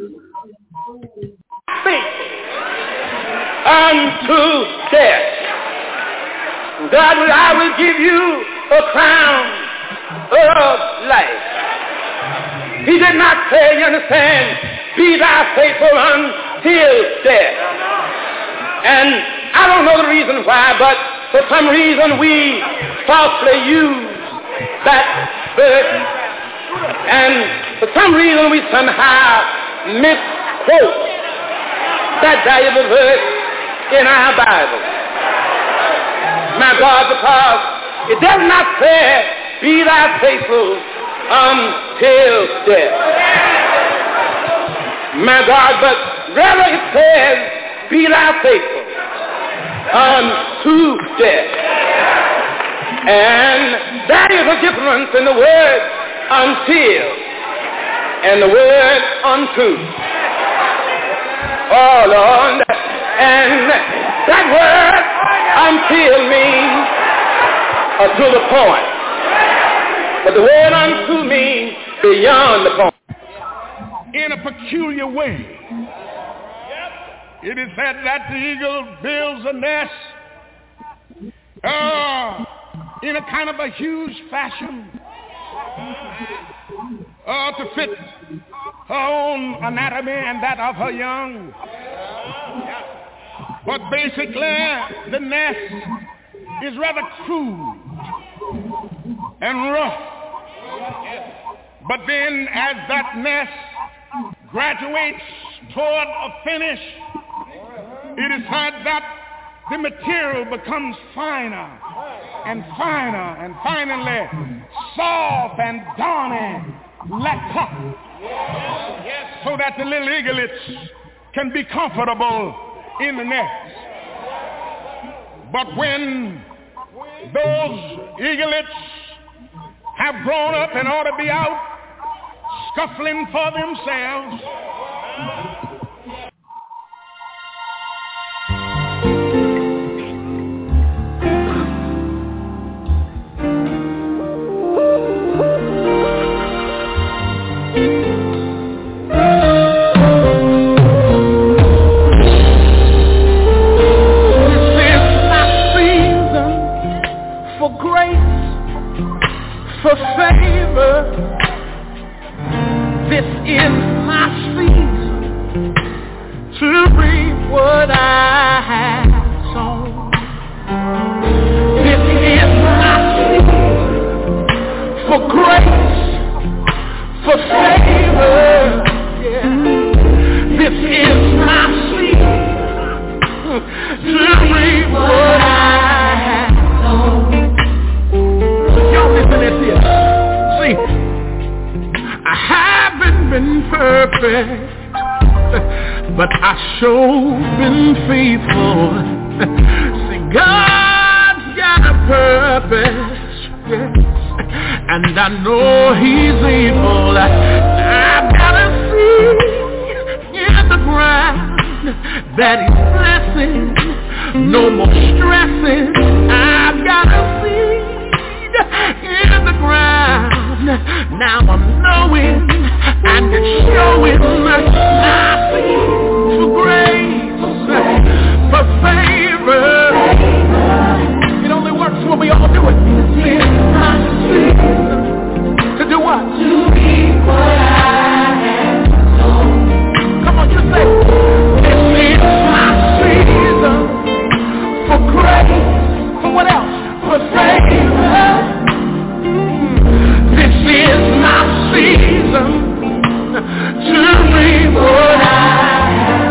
Unto death. God, I will give you a crown of life. He did not say, you understand, be thou faithful until death. And I don't know the reason why, but for some reason we falsely use that verse. And for some reason we somehow misquote that valuable verse in our Bible. My God, because it does not say, be thou faithful until death. My God, but rather it says, be thou faithful unto death. And that is a difference in the word until and the word unto. Oh, Lord. And that word until means uh, to the point. But the word unto means beyond the point. In a peculiar way. It is said that the eagle builds a nest uh, in a kind of a huge fashion uh, to fit her own anatomy and that of her young. But basically, the nest is rather crude and rough. But then as that nest graduates toward a finish, it is said that the material becomes finer and finer and finally soft and downy like cotton, so that the little eaglets can be comfortable in the nest. But when those eaglets have grown up and ought to be out scuffling for themselves, for favor, this is my season to reap what I have sown. This is my season for grace, for favor, yeah. This is my season to reap what I have sown. Listen at this. See, I haven't been perfect, but I sure been faithful. See, God's got a purpose, yes, and I know He's able. I've got a seed in the ground that He's blessing. No more stressing. I've got a seed in the ground. Now I'm knowing and it's showing. I see for grace, for favor. It only works when we all do it. To do what? To be what I am. Come on, you say, this is my season for grace. For what else? For favor. This is my season to be what I am.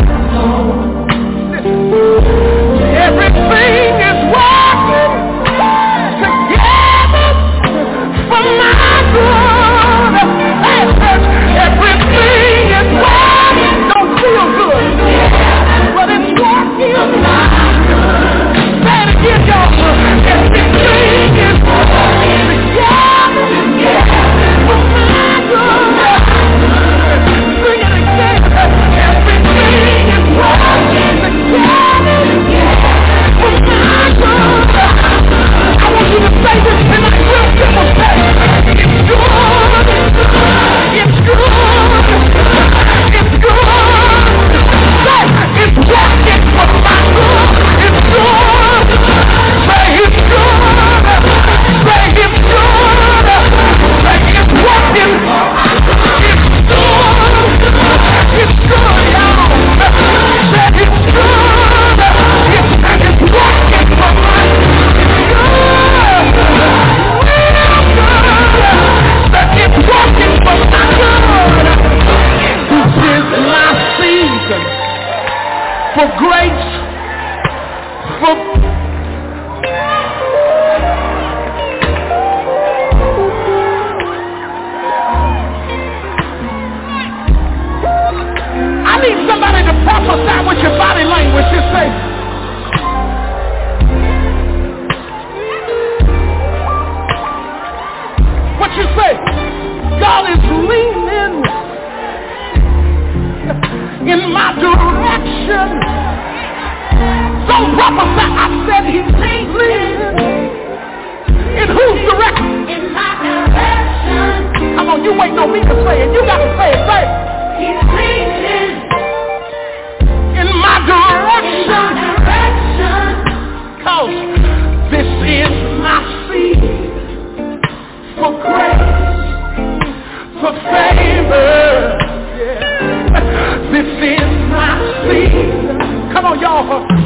Everything is working together for my good. Hey, church, everything is working. Don't feel good, but it's working for my good. Say it again, y'all. Everything is working together for my good. Sing it again. Everything is working together for my good. I want you to say this tonight real simple. Say, it's good. It's good. It's good. Say, it's working for my good. It's good. Say, it's good. Say, it's good. Say, it's working. It's good. It's good, y'all. Say, it's good. It's, it's working for my good. It's working for my good. This is my season for grace, for I need somebody to prophesy with your body language. Just say, what you say? God is leaning in my direction. Don't prophesy. I said He's leaning. In whose direction? In my direction. Come on, you waiting on me to say it. You got to say it. Say it. He's leaning in my direction. Cause this is my seed for grace, for favor. Yeah. This is my season. Come on, y'all.